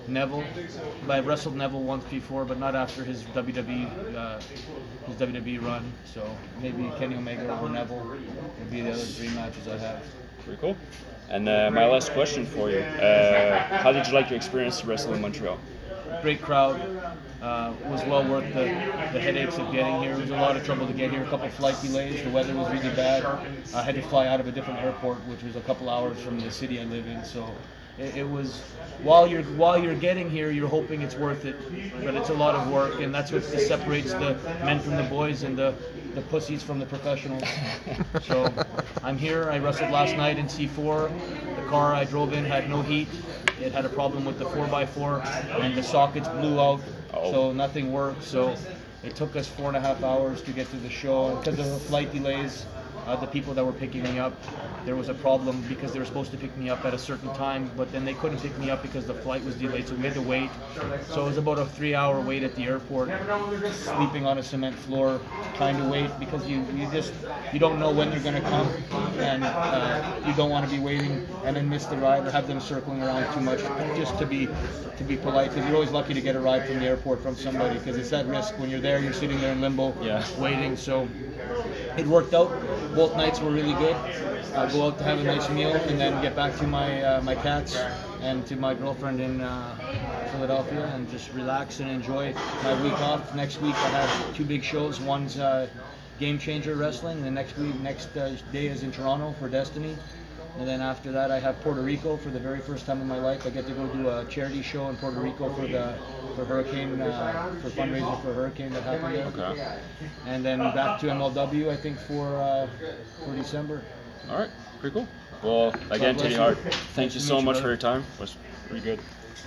Neville. I wrestled Neville once before, but not after his W W E uh, his W W E run. So maybe Kenny Omega or Neville would be the other three matches I have. Pretty cool. And uh, my last question for you: uh, how did you like your experience wrestling in Montreal? Great crowd. Uh, was well worth the, the headaches of getting here. It was a lot of trouble to get here. A couple flight delays. The weather was really bad. I had to fly out of a different airport, which was a couple hours from the city I live in. So it, it was while you're while you're getting here, you're hoping it's worth it, but it's a lot of work, and that's what separates the men from the boys and the the pussies from the professionals. So I'm here. I wrestled last night in C four. The car I drove in had no heat. It had a problem with the four by four, and the sockets blew out, oh. so nothing worked. So it took us four and a half hours to get to the show. Because of the flight delays, uh, the people that were picking me up, there was a problem because they were supposed to pick me up at a certain time, but then they couldn't pick me up because the flight was delayed, so we had to wait. So it was about a three-hour wait at the airport, sleeping on a cement floor, trying to wait because you, you just you don't know when they're going to come, and uh, you don't want to be waiting and then miss the ride or have them circling around too much just to be to be polite, because you're always lucky to get a ride from the airport from somebody, because it's that risk when you're there, you're sitting there in limbo, yeah. waiting. So it worked out. Both nights were really good. I go out to have a nice meal and then get back to my uh, my cats and to my girlfriend in uh, Philadelphia and just relax and enjoy my week off. Next week I have two big shows. One's uh, Game Changer Wrestling. The next week, next uh, day is in Toronto for Destiny. And then after that I have Puerto Rico for the very first time in my life. I get to go do a charity show in Puerto Rico for the for Hurricane, uh, for fundraiser for Hurricane that happened there. Okay. And then back to M L W I think for uh, for December. All right, pretty cool. Well, again, Teddy Hart, thank you so much for your time. It was pretty good.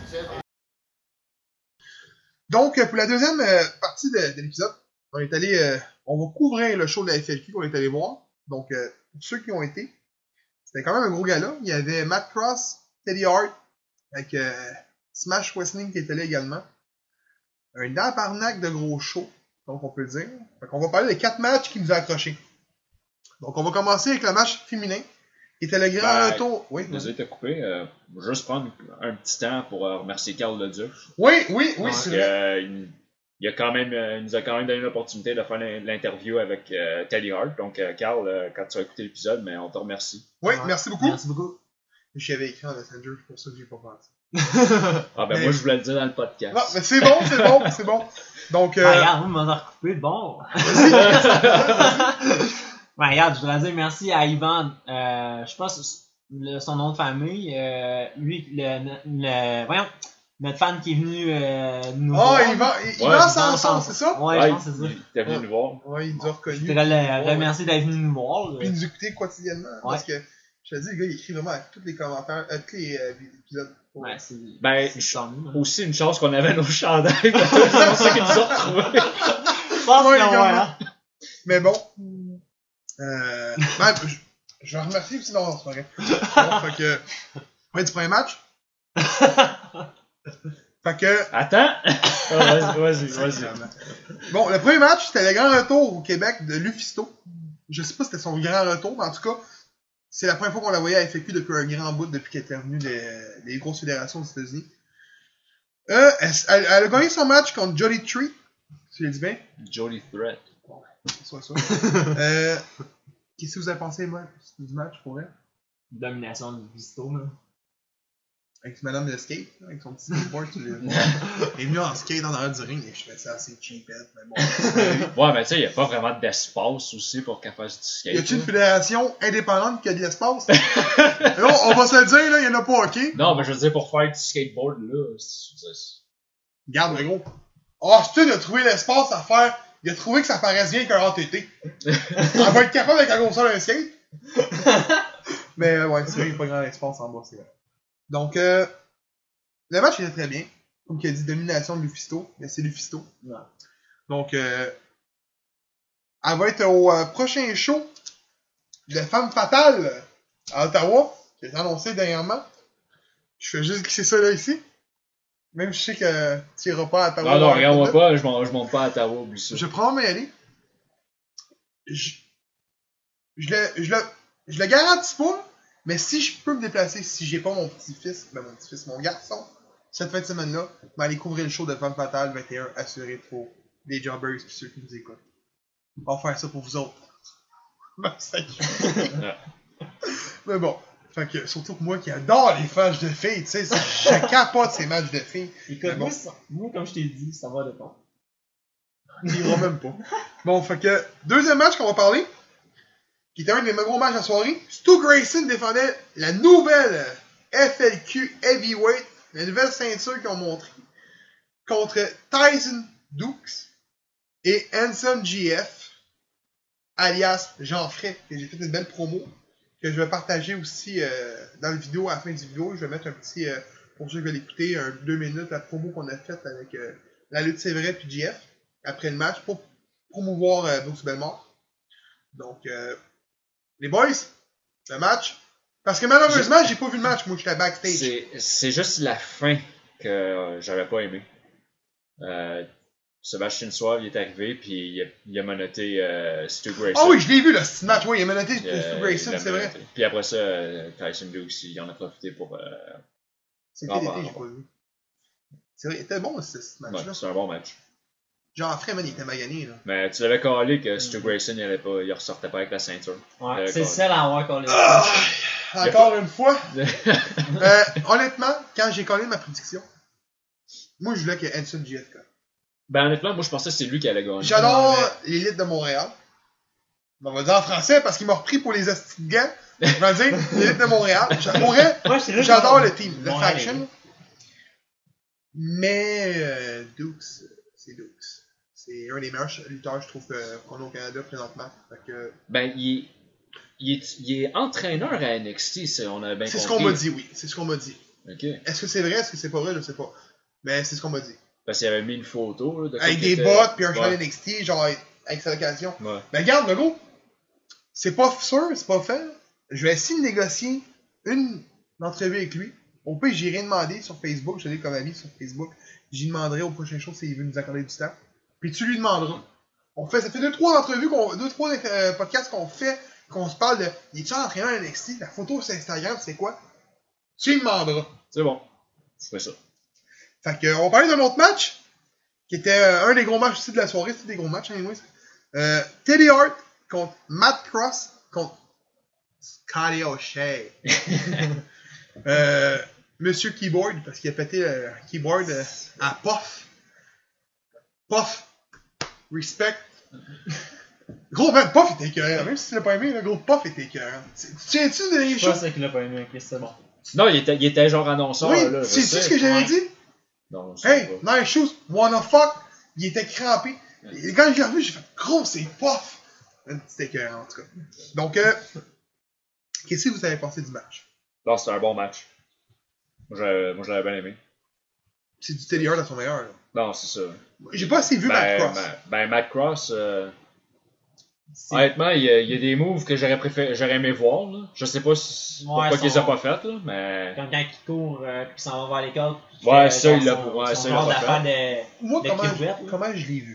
Donc, pour la deuxième euh, partie de, de l'épisode, on est allé, euh, on va couvrir le show de la F L Q qu'on est allé voir. Donc, euh, pour ceux qui ont été, c'était quand même un gros gala. Il y avait Matt Cross, Teddy Hart, avec euh, Smash Wrestling qui était là également. Un tabarnak de gros show, donc on peut le dire. Fait qu'on va parler des quatre matchs qui nous ont accrochés. Donc, on va commencer avec le match féminin, qui était le grand ben, retour. Oui, désolé de te couper. Euh, juste prendre un petit temps pour euh, remercier Carl Leduc. Oui, oui, oui, Donc, c'est vrai. euh, il, il, a quand même, euh, il nous a quand même donné l'opportunité de faire l'interview avec euh, Teddy Hart. Donc, euh, Carl, euh, quand tu vas écouter l'épisode, mais on te remercie. Oui, Ouais. merci beaucoup. Merci beaucoup. Je l'avais écrit en Messenger, c'est pour ça que j'ai pas pensé. Ah ben Mais- moi, je voulais le dire dans le podcast. Non, mais c'est bon, c'est bon, c'est bon. Donc, euh, Ah, regarde, moi, m'en recoupé, bon. Ben, regarde, je voudrais dire merci à Ivan, euh, je pense le, son nom de famille, euh, lui, le, le, voyons, notre fan qui est venu euh, nous oh, voir. il va, il, il Ouais, va en Yvan Sanson, Sanson. c'est ça? Ouais, Ouais, je pense que c'est ça. il était venu nous voir. Ouais, il nous a reconnu. Je voudrais le remercier d'être venu nous voir. Puis nous écouter quotidiennement. Parce Ouais. que, je te dis, le gars, il écrit vraiment à tous les commentaires, à tous les euh, épisodes. Ouais, c'est, Ben, c'est je- tant mieux, hein. Aussi une chance qu'on avait nos chandails. C'est pour ça qu'ils nous ont retrouvés. Je pense Ouais, que ouais, également. hein. Mais bon. Euh, ben, je, je vais remercier aussi, non, c'est pas vrai. Bon, fait que, ouais, du premier match. Fait que, Attends! Ah, vas-y, vas-y, vas-y. bon, le premier match, c'était le grand retour au Québec de Lufisto. Je sais pas si c'était son grand retour, mais en tout cas, c'est la première fois qu'on la voyait à F L Q depuis un grand bout, depuis qu'elle était revenue des, des grosses fédérations aux États-Unis. Euh, elle, elle, elle a gagné son match contre Jolly Tree. Si je l'ai dit bien. Jolly Threat. C'est ça. euh, Qu'est-ce que vous avez pensé, moi, du match pour elle? Domination du Visto, là. Avec madame de skate, là, avec son petit skateboard, tu l'as vu. Elle est venue en skate dans l'arrière du ring, et je trouvais ça assez cheapette, mais bon. Ouais, mais tu sais, il n'y a pas vraiment d'espace aussi pour qu'elle fasse du skate. Y a-t-il une là. fédération indépendante qui a de l'espace? Non, on va se le dire, là, y en a pas, ok? Non, mais je veux dire, pour faire du skateboard, là, c'est- c'est- Regarde, le gros. Austin a trouvé l'espace à faire. Il a trouvé que ça paraisse bien qu'un A T T. On va être capable avec la grosseur d'un skate. Mais euh, ouais, c'est vrai, il n'y a pas grand espace en bas, c'est vrai. Donc, euh, le match était très bien. Comme il a dit, domination de Lufisto. Mais c'est Lufisto. Ouais. Donc, euh, elle va être au euh, prochain show de Femme Fatale à Ottawa, qui est annoncé dernièrement. Je fais juste glisser ça là ici. Même si je sais que tu iras pas à Ottawa. Non, non, voir regarde-moi la pas, je m'en- je monte pas à Ottawa, oublie ça. Je vais probablement y aller. Je, je, le, je, le, je le garantis pas, mais si je peux me déplacer, si j'ai pas mon petit-fils, ben mon petit-fils, mon garçon, cette fin de semaine-là, ben, allez couvrir le show de Femme Fatale vingt et un assuré pour les jobbers et ceux qui nous écoutent. On va faire ça pour vous autres. Ben, c'est Mais bon, fait que, surtout que moi qui adore les matchs de filles, tu sais, je capote ces matchs de filles. Écoute, bon. moi, ça- moi, comme je t'ai dit, ça va dépendre. Il ira même pas. Bon, fait que, deuxième match qu'on va parler, qui était un des gros matchs de la soirée, Stu Grayson défendait la nouvelle F L Q Heavyweight, la nouvelle ceinture qu'ils ont montrée, contre Tyson Dukes et Hanson G F, alias Jean Fray, que j'ai fait une belle promo, que je vais partager aussi euh, dans la vidéo, à la fin du vidéo. Je vais mettre un petit, euh, pour ceux qui veulent écouter, un deux minutes, la promo qu'on a faite avec euh, la lutte c'est vrai puis G F, après le match, pour promouvoir euh, Bruce Belmont. Donc, euh, les boys, le match. Parce que malheureusement, j'ai pas vu le match, moi j'étais backstage. C'est, c'est juste la fin que euh, j'avais pas aimé. Euh, Sebastian Suave, il est arrivé, puis il a, il a menotté euh, Stu Grayson. Ah oui, je l'ai vu, le ce match, oui, il a menotté Stu Euh, Grayson, il l'a c'est vrai. menotté. Puis après ça, euh, Tyson Dukes, il en a profité pour... Euh, C'était Ah, l'été, bah, j'ai pas vu. C'est vrai, il était bon ce, ce match-là. ouais, c'est un bon match. Jean Fray, man, il était magané, là. Mais tu l'avais calé que Stu Grayson, il, allait pas, il ressortait pas avec la ceinture. Ouais, Euh, c'est le quand- seul à avoir collé. Ah, encore une fois. Euh, honnêtement, quand j'ai collé ma prédiction, moi je voulais que Hanson G F gagne. Ben honnêtement, moi je pensais que c'est lui qui allait gagner. J'adore Ouais, l'élite de Montréal. On va le dire en français parce qu'il m'a repris pour les hosties de gants. Je vais le dire, l'élite de Montréal. J'adorais, Moi, c'est là que j'adore je- le team, le Montréal, faction. Mais euh, Dukes, c'est Dukes. C'est un des meilleurs lutteurs, je trouve, que- qu'on a au Canada présentement. Fait que, Ben il est, il est, il est entraîneur à N X T, c'est, on a bien c'est ce compris. qu'on m'a dit, oui. C'est ce qu'on m'a dit. Ok. Est-ce que c'est vrai, est-ce que c'est pas vrai, je sais pas. Mais c'est ce qu'on m'a dit. Parce qu'il avait mis une photo là, de Avec quoi des qu'il était- bottes puis un cheval Ouais. N X T, genre avec sa location. Ouais. Ben regarde, le gros, c'est pas sûr, c'est pas fait. Je vais essayer de négocier une entrevue avec lui. Au pire, j'ai rien demandé sur Facebook, je l'ai comme ami sur Facebook. J'y demanderai au prochain show s'il veut nous accorder du temps. Puis tu lui demanderas. On fait, ça fait deux, trois entrevues, qu'on, deux, trois euh, podcasts qu'on fait, qu'on se parle de. Il est-tu entraîneur à N X T? La photo sur Instagram, c'est quoi? Tu lui demanderas. C'est bon. Je fais ça. Fait que, on va parler d'un autre match, qui était euh, un des gros matchs aussi de la soirée. C'était des gros matchs, anyways. Euh, Teddy Hart contre Matt Cross contre Scotty O'Shea. euh, Monsieur Keyboard, parce qu'il a pété le keyboard euh, à Puff. Puff. Respect. Gros, man, Puff était écœurant. Même si tu l'as pas aimé, le gros Puff était écœurant. Tu tu tiens-tu de les Je sais pas choses? ça qu'il a pas aimé, ok, c'est bon. Non, il était, il était genre annonceur Oui, là. je c'est sais. ce que j'avais Ouais. dit? Non, je sais Hey, pas. nice shoes, wanna fuck? Il était crampé. Et quand je l'ai revu, j'ai fait gros, c'est Puff! Un petit écœurant, en tout cas. Donc, euh, qu'est-ce que vous avez pensé du match? Non, c'était un bon match. Moi, j'avais, moi, je l'avais bien aimé. C'est du Teddy Hart à son meilleur, là. Non, c'est ça. J'ai pas assez vu Ben, Matt Cross. ben, ben, Matt Cross, euh, C'est- honnêtement, il y, a, il y a des moves que j'aurais préféré, j'aurais aimé voir. Là. Je sais pas si, Ouais, pourquoi son- qu'ils les ont pas faites, là, mais. Quand, quand il court euh, puis qu'il s'en va vers les côtes. puis Ouais, qu'il ça, fait il l'a- son- ouais, son ça, il genre l'a pas d'affaire de. Moi, de comment, cubette, je, là. comment je l'ai vu?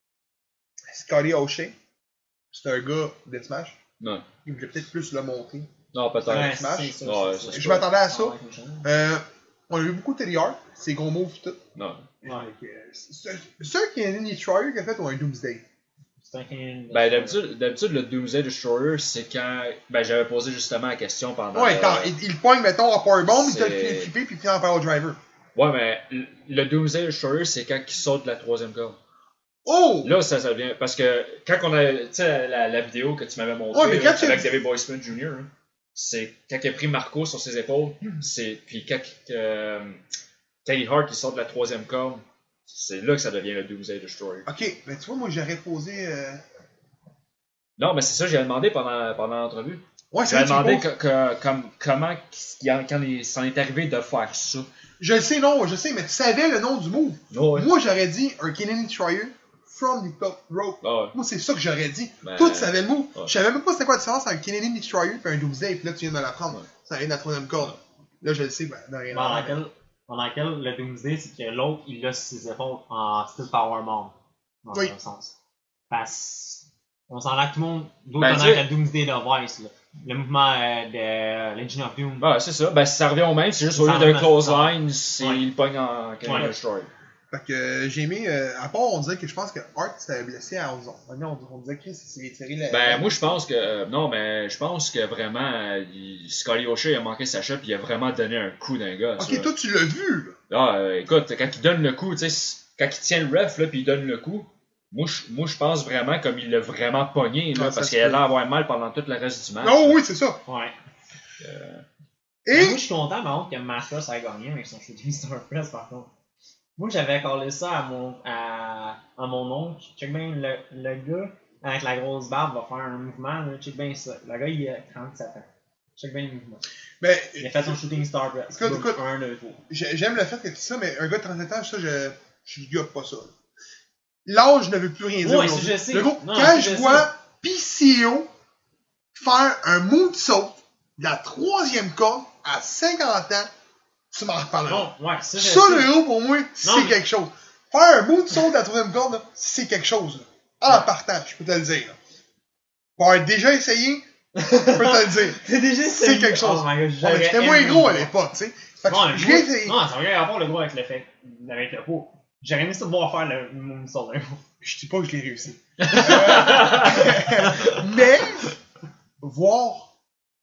Scotty O'Shea, c'est un gars de Smash. Non, Il voulait peut-être plus le montrer. non peut-être. Ouais, Smash. c'est ça, Ouais, c'est ça, ça. Je m'attendais à ça. Ah, ouais, avec le chien. Euh, on a vu beaucoup de Teddy Hart, ses gros moves tout. Non. Ouais. Fait que, C'est c'est un qui est un Destroyer qui a fait ou un Doomsday? C'est un Canadian. Ben, d'habitude, d'habitude, le Doomsday Destroyer, c'est quand. Ben, j'avais posé justement la question pendant. Ouais, quand il, il pogne, mettons, en powerbomb, il te le C'est- fait flipper, puis il finit en power driver. Ouais, mais le- le Doomsday Destroyer, c'est quand il saute de la troisième corde. Oh! Là, ça, ça devient. Parce que quand on a. Tu sais, la, la vidéo que tu m'avais montrée Ouais, mais là, quand tu- avec David Boy Smith junior, hein, c'est quand il a pris Marco sur ses épaules, c'est. Puis quand euh, Teddy Hart il sort de la troisième corde, c'est là que ça devient le Doomsday Destroyer. Ok, mais tu vois, moi j'aurais posé. Euh... Non, mais c'est ça que j'ai demandé pendant, pendant l'entrevue. Ouais, c'est J'ai vrai que tu demandé le poses. que, que- comme, comment, il en- quand il s'en est arrivé de faire ça. Je le sais, non, je sais, mais tu savais le nom du move. Oh, ouais. Moi j'aurais dit un Canadian Destroyer from the top rope. Ah ouais. Moi c'est ça que j'aurais dit. Ben, Toi tu savais le move. ouais. Je savais même pas c'était quoi la différence entre un Canadian Destroyer et un Doomsday, puis là tu viens de me l'apprendre. Ouais. Ça arrive de la troisième corde. Là je le sais, ben, dans rien. Pendant laquelle, pendant laquelle le Doomsday, c'est que l'autre, il a ses épaules en style powerbomb. Dans Oui. un sens. Parce on s'en a que tout le monde doit Ben, connaître tu sais- le Doomsday de Vice. Là. Le mouvement euh, de Legion of Doom. Ben, c'est ça. Ben, ça revient au même. C'est juste au Ça lieu d'un revient- clothesline, c'est Ouais. il pogne en Canadian Ouais. Destroy. Fait que euh, j'ai aimé, euh, à part on disait que je pense que Hart s'était blessé à onze ans. On, on disait que c'est étiré la. Ben, moi, je pense que. euh, non, mais je pense que vraiment, euh, il- Scotty O'Shea a manqué sa shot, puis il a vraiment donné un coup d'un gars. Ok, ça. toi tu l'as vu, là. Ah, euh, écoute, quand il donne le coup, tu sais, c- quand il tient le ref, là, puis il donne le coup, moi, je, moi, je pense vraiment comme il l'a vraiment pogné, là, Ah, ça parce se qu'il a peut. l'air d'avoir mal pendant tout le reste du match. Non, oui, c'est ça. Ouais. Et. Moi, je suis content, par contre, que Mastros a gagné avec son shooting star press, par contre. Moi, j'avais collé ça à mon, à, à mon oncle. Check bien, le, le gars avec la grosse barbe va faire un mouvement, là. Check bien ça. Le gars, il a trente-sept ans. Check bien le mouvement. Ben, Il a fait son shooting star press. Écoute, écoute. un, deux, trois. j'ai- j'aime le fait que tu dis ça, mais un gars de trente-sept ans, ça, je. Je gobe pas ça. L'âge ne veut plus rien dire. Ouais, aujourd'hui. ça, je sais. Le gros, Non, quand ça, je je vois P C O faire un moonsault de la troisième corde à cinquante ans, tu m'en reparleras. Non, ouais, ça, je Ça, sais. le héros, pour moi, c'est mais- quelque chose. Faire un moonsault de la troisième corde, là, c'est quelque chose. Là. En partant, je peux te le dire. là. Pour avoir déjà essayé, je peux te le dire. T'as déjà C'est essayé? quelque chose. Oh my God, Ouais, mais j'aurais j'étais moins aimé gros à voir. l'époque, tu sais. Fait que Non, je moi- l'ai essayé. non, ça n'a rien à voir le gros avec le fait, avec le pot. J'aurais aimé ça de voir faire le moonsault d'un coup. Je dis pas que je l'ai réussi. Euh, mais, voir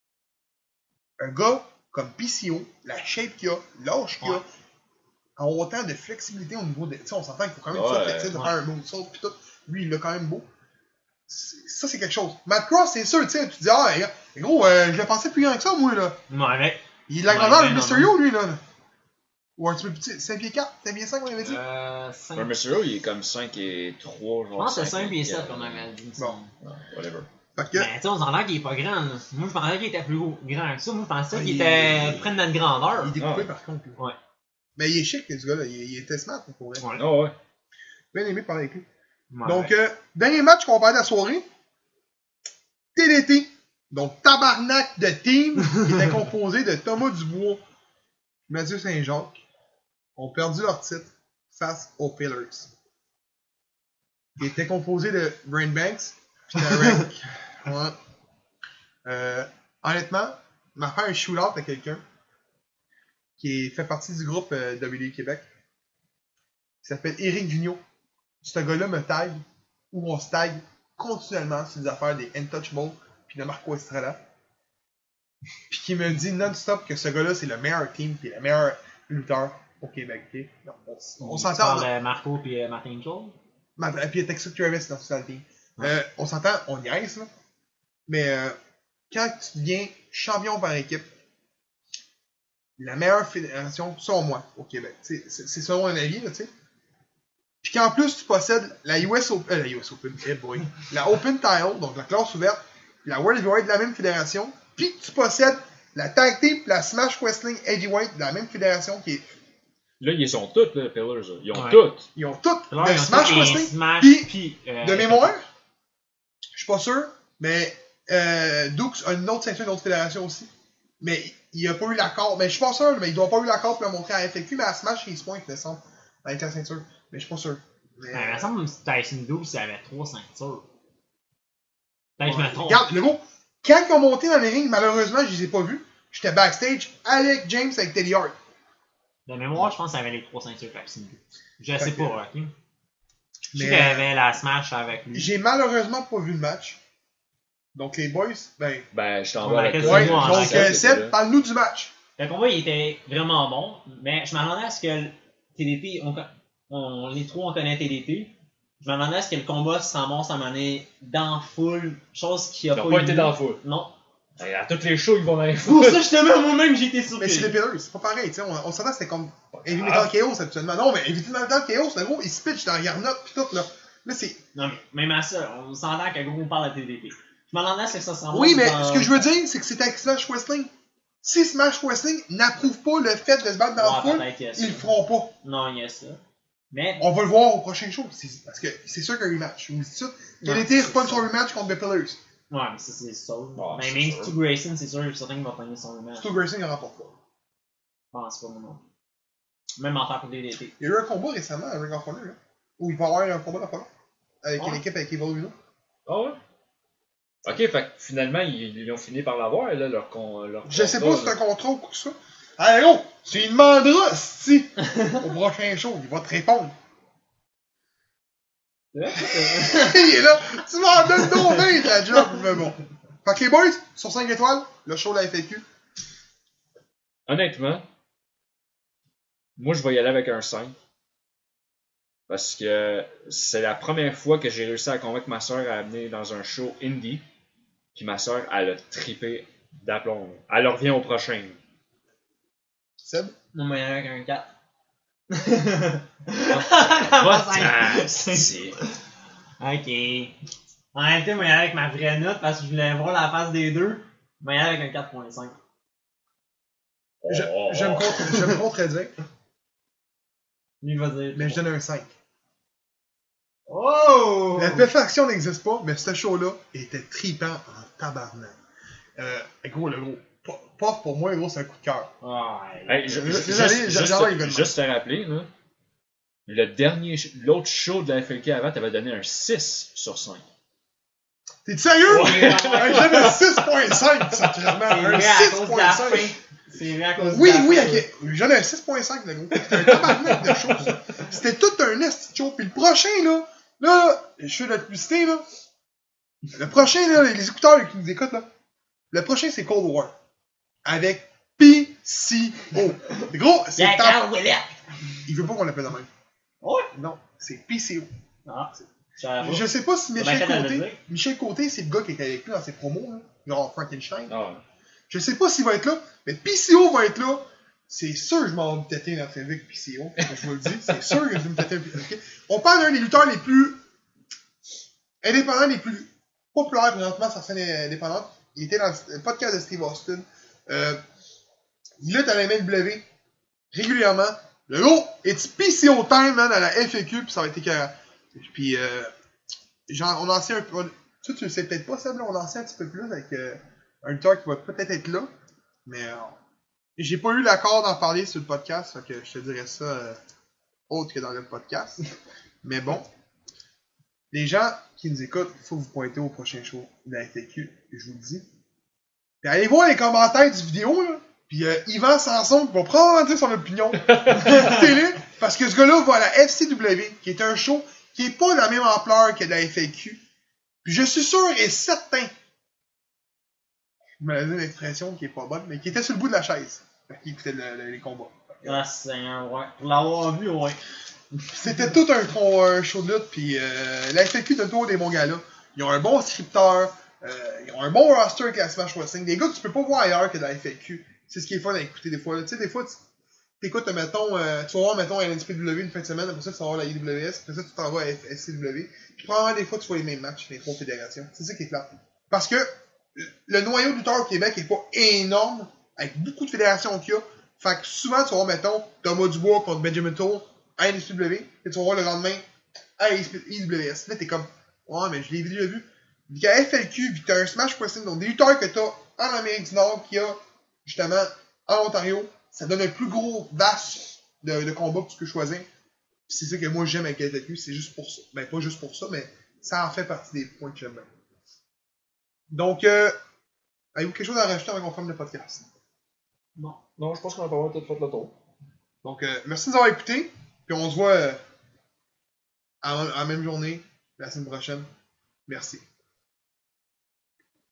un gars comme P C O, la shape qu'il a, l'âge qu'il a, Ouais. avoir autant de flexibilité au niveau de. Tu sais, on s'entend qu'il faut quand même que tu Ouais, sois flexible de ouais. faire un moonsault pis tout. Lui, il l'a quand même beau. C'est- Ça, c'est quelque chose. Matt Cross, c'est sûr, tu sais, tu te dis, ah, hey, gros, euh, je le pensais plus grand que ça, moi, là. Ouais, mec. Il est de la Ouais, grandeur ben de non, Mysterio, lui, là. Ou un petit peu petit, cinq pieds quatre, cinq pieds cinq, on avait dit. Euh, cinq. Un Mysterio, il est comme cinq et trois, genre. Je pense que c'est cinq cinq et euh, sept qu'on avait dit. Bon. ouais, whatever. Fait que, Mais tu sais, on s'entend qu'il est pas grand. Là. Moi, je pensais qu'il était plus gros, grand que ça. Moi, je pensais Ah, qu'il il- était il- près de notre grandeur. il est découpé, ouais. par contre. lui. Ouais. Mais il est chic, ce gars-là. Il, il était smart, pour vrai. Ouais. Ah ouais. Bien aimé de parler avec lui. Ouais. Donc, euh, dernier match qu'on va parler de la soirée. T D T. Donc, tabarnak de team qui était composé de Thomas Dubois, Mathieu Saint-Jacques, ont perdu leur titre face aux Pillars. Qui était composé de Brain Banks puis Tarek. Ouais. Euh, honnêtement, m'a fait un shootout à quelqu'un qui est- fait partie du groupe euh, W W E Québec. Il s'appelle Éric Vigneault. Ce gars-là me tag, ou on se tag continuellement sur des affaires des Untouchables puis de Marco Estrada. Puis qui me dit non-stop que ce gars-là, c'est le meilleur team puis le meilleur lutteur au Québec. ok? Non, on on Tu s'entend. parles non. de Marco et Martin Angel. Ma- Puis il y a Texas Travis dans ce team. Ouais. Euh, on s'entend, on niaise, là. Mais euh, quand tu deviens champion par équipe, la meilleure fédération, selon moi, au Québec, c'est c'est- c'est selon mon avis, là, tu sais. Puis qu'en plus, tu possèdes la U S Open, euh, la U S Open, eh boy, la Open Title, donc la classe ouverte, la World Heavyweight de la même fédération, puis que tu possèdes la Tag Team, la Smash Wrestling Heavyweight de la même fédération qui est. Là, ils sont tous, là, les Pillars. là. Ils ont Ouais. toutes. Ils ont toutes Là, le ils ont Smash tous les Wrestling. Smash, puis, puis, euh, De mémoire, je suis pas sûr, mais euh, Dukes a une autre ceinture d'une autre fédération aussi. Mais il a pas eu l'accord. Mais je suis pas sûr, mais il doit pas eu l'accord pour le montrer à F Q, mais à Smash, il se pointe, il me semble, avec la ceinture. Mais je suis pas sûr. Mais, Ben, il me semble que Tyson Double, ça avait trois ceintures. Peut-être que je me trompe. regarde, le gros, quand ils ont monté dans les rings, malheureusement, je les ai pas vus. J'étais backstage avec James, avec Teddy Hart. De mémoire, je pense que ça avait les trois ceintures Tyson Double. Je sais Fait que- pas, ok? Je sais Mais, qu'il y avait la Smash avec lui. J'ai malheureusement pas vu le match. Donc les boys, ben. Ben, je On t'envoie a la quasi Ouais, moi, en donc fait, euh, c'est Seb, là. parle-nous du match. Le combat, il était vraiment bon, mais je me demandais est-ce que le T D T, on, on- les trois, on connaît T D T. Je me demandais est-ce que le combat se ramasse à un moment donné dans foule, chose qui a Ils pas n'ont pas eu été lieu. dans la foule. Non. Hey, à toutes les shows, ils vont dans les Pour foules. ça, justement, moi-même, j'ai été Mais surpris. c'est les Pillars, c'est pas pareil, tu sais. On, on s'entend, c'était comme Heavy Ah. Metal Chaos habituellement. Non, mais Heavy Metal Chaos, le gros, il se pitch dans la garnotte pis tout, là. Là, c'est. Non, mais même à ça, on s'entend que gros, on parle de T D T. Je me demandais est-ce que ça se ramasse Oui, mais dans... ce que je veux dire, c'est que c'est avec Smash Wrestling. Si Smash Wrestling n'approuve pas le fait de se battre dans la Ouais, foule, peut-être qu'il y a ça. ils le feront pas. Non, il y a ça. Mais, On va le voir au prochain show. c'est- Parce que c'est sûr qu'il y a un rematch. Je vous dis tout de suite. Il a Ouais, été c'est reprendre ça. son rematch contre The Pillars. ouais, mais ça, c'est ça. Ah, mais c'est même sûr. Stu Grayson, c'est sûr, certain qu'il va prendre son rematch. Stu Grayson, il en remporte pas. Je pense pas, moi non. Même en tant que T D T. Il y a eu un combat récemment à Ring of Honor, là. Où il va y avoir un combat dans pas long. Avec Ouais. une équipe avec Evil Uno. Ah ouais? Ok, fait que finalement, ils, ils ont fini par l'avoir, là, leur, con, leur Je sais pas contrat, si c'est un là. contrat ou quoi que ça. Allez, gros, tu lui demanderas, si, au prochain show, il va te répondre. Il est là, tu m'en donnes donc bien ta job, mais bon. Fait que les boys, sur cinq étoiles, le show de la F A Q. Honnêtement, moi, je vais y aller avec un cinq. Parce que c'est la première fois que j'ai réussi à convaincre ma soeur à amener dans un show indie. Puis ma soeur, elle a trippé d'aplomb. Elle revient au prochain. Seb? Non, mais avec un quatre. Va-t'en, c'est- Ok. En réalité, moi, y aller avec ma vraie note parce que je voulais voir la face des deux. Mais y aller avec un quatre virgule cinq. Je, Oh, je, me contre, je me contredire, Lui va dire. mais je donne un cinq. Oh! La perfection n'existe pas, mais ce show-là était tripant en tabarnak. Euh, gros, le gros. Puff, pour moi, gros, c'est un coup de cœur. Ouais. Hey, je- je- Désolé, juste, j'adore juste, l'événement. juste te rappeler, là, le dernier, sh- l'autre show de la F L K avant, t'avais donné un six sur cinq. T'es sérieux? Ouais. Hey, je donne un six virgule cinq, ça, clairement. C'est Un vrai à cause de la six virgule fin. cinq. C'est vrai à cause Oui, de la oui, fin. ok. Je donne un six virgule cinq, le gros. C'était un tabarnak de show, ça. C'était tout un esti de show. Puis le prochain, là, là, je fais de la publicité, là. Le prochain, là, les écouteurs qui nous écoutent, là. Le prochain, c'est Cold War. Avec P C O. Gros, c'est Y'a le temps. Carl Ouellet. Il veut pas qu'on l'appelle de même. Ouais. Non, c'est P C O. Ah, je savais pas. Je sais pas si Ben, Michel fait, elle le Côté. dire. Michel Côté, c'est le gars qui était avec lui dans ses promos, là. Genre Frankenstein. Ah, Je sais pas s'il va être là, mais P C O va être là. C'est sûr que je m'en vais me têter dans cette vie avec P C O. Je vous le dis. C'est sûr que je vais me têter avec P C O. On parle d'un des lutteurs les plus indépendants, les plus populaires présentement sur la scène indépendante. Il était dans le podcast de Steve Austin. Euh, il lutte à la M L W régulièrement. Le gros, it's P C O time, man, à la F A Q, puis ça va être écœurant. Puis, euh, genre, on en sait un peu. Tu, tu le sais peut-être pas, Seb, là, on en sait un petit peu plus avec euh, un lutteur qui va peut-être être là. Mais euh, j'ai pas eu l'accord d'en parler sur le podcast, fait que je te dirais ça euh, autre que dans le podcast. Mais bon, les gens qui nous écoutent, il faut vous pointer au prochain show de la F A Q, je vous le dis. Puis allez voir les commentaires du vidéo, là. Puis euh, Yvan Sanson va probablement dire son opinion. Écoutez-le, parce que ce gars-là va à la F C W, qui est un show qui est pas de la même ampleur que la F A Q. Puis je suis sûr et certain, je me donne une expression qui est pas bonne, mais qui était sur le bout de la chaise, qui écoutait le, le, les combats. Ah, Seigneur, ouais. Pour l'avoir vu, ouais. C'était tout un, con- un show de lutte, puis euh, la F A Q de tour des bons gars-là. Ils ont un bon scripteur, euh, ils ont un bon roster avec la Smash Wrestling. Des gars que tu peux pas voir ailleurs que dans la F A Q. C'est ce qui est fun à écouter des fois. Tu sais, des fois, tu écoutes, mettons, euh, tu vas voir, mettons, à la N S P W une fin de semaine, après ça, tu vas voir la I W S, après ça, tu t'en vas à F C W. Puis probablement, des fois, tu vois les mêmes matchs, les trois fédérations. C'est ça qui est clair. Parce que le noyau de lutteurs au Québec est pas énorme, avec beaucoup de fédérations qu'il y a. Fait que souvent, tu vas voir, mettons, Thomas Dubois contre Benjamin Toll à N S P W, et tu vas voir le lendemain à I W S. Là, t'es comme, ouais, mais je l'ai déjà vu. Vu qu'à F L Q, vu que t'as un Smash Wrestling, donc des lutteurs que t'as en Amérique du Nord, qu'il y a justement en Ontario, ça donne un plus gros vaste de, de combats que tu peux choisir. Puis c'est ça que moi j'aime avec F L Q, c'est juste pour ça. Ben, pas juste pour ça, mais ça en fait partie des points que j'aime bien. Donc, euh, avez-vous quelque chose à rajouter avant qu'on ferme le podcast? Non. non, je pense qu'on a pas mal peut-être fait le tour. Donc, euh, merci de nous avoir écoutés. Puis on se voit euh, à, à la même journée la semaine prochaine. Merci.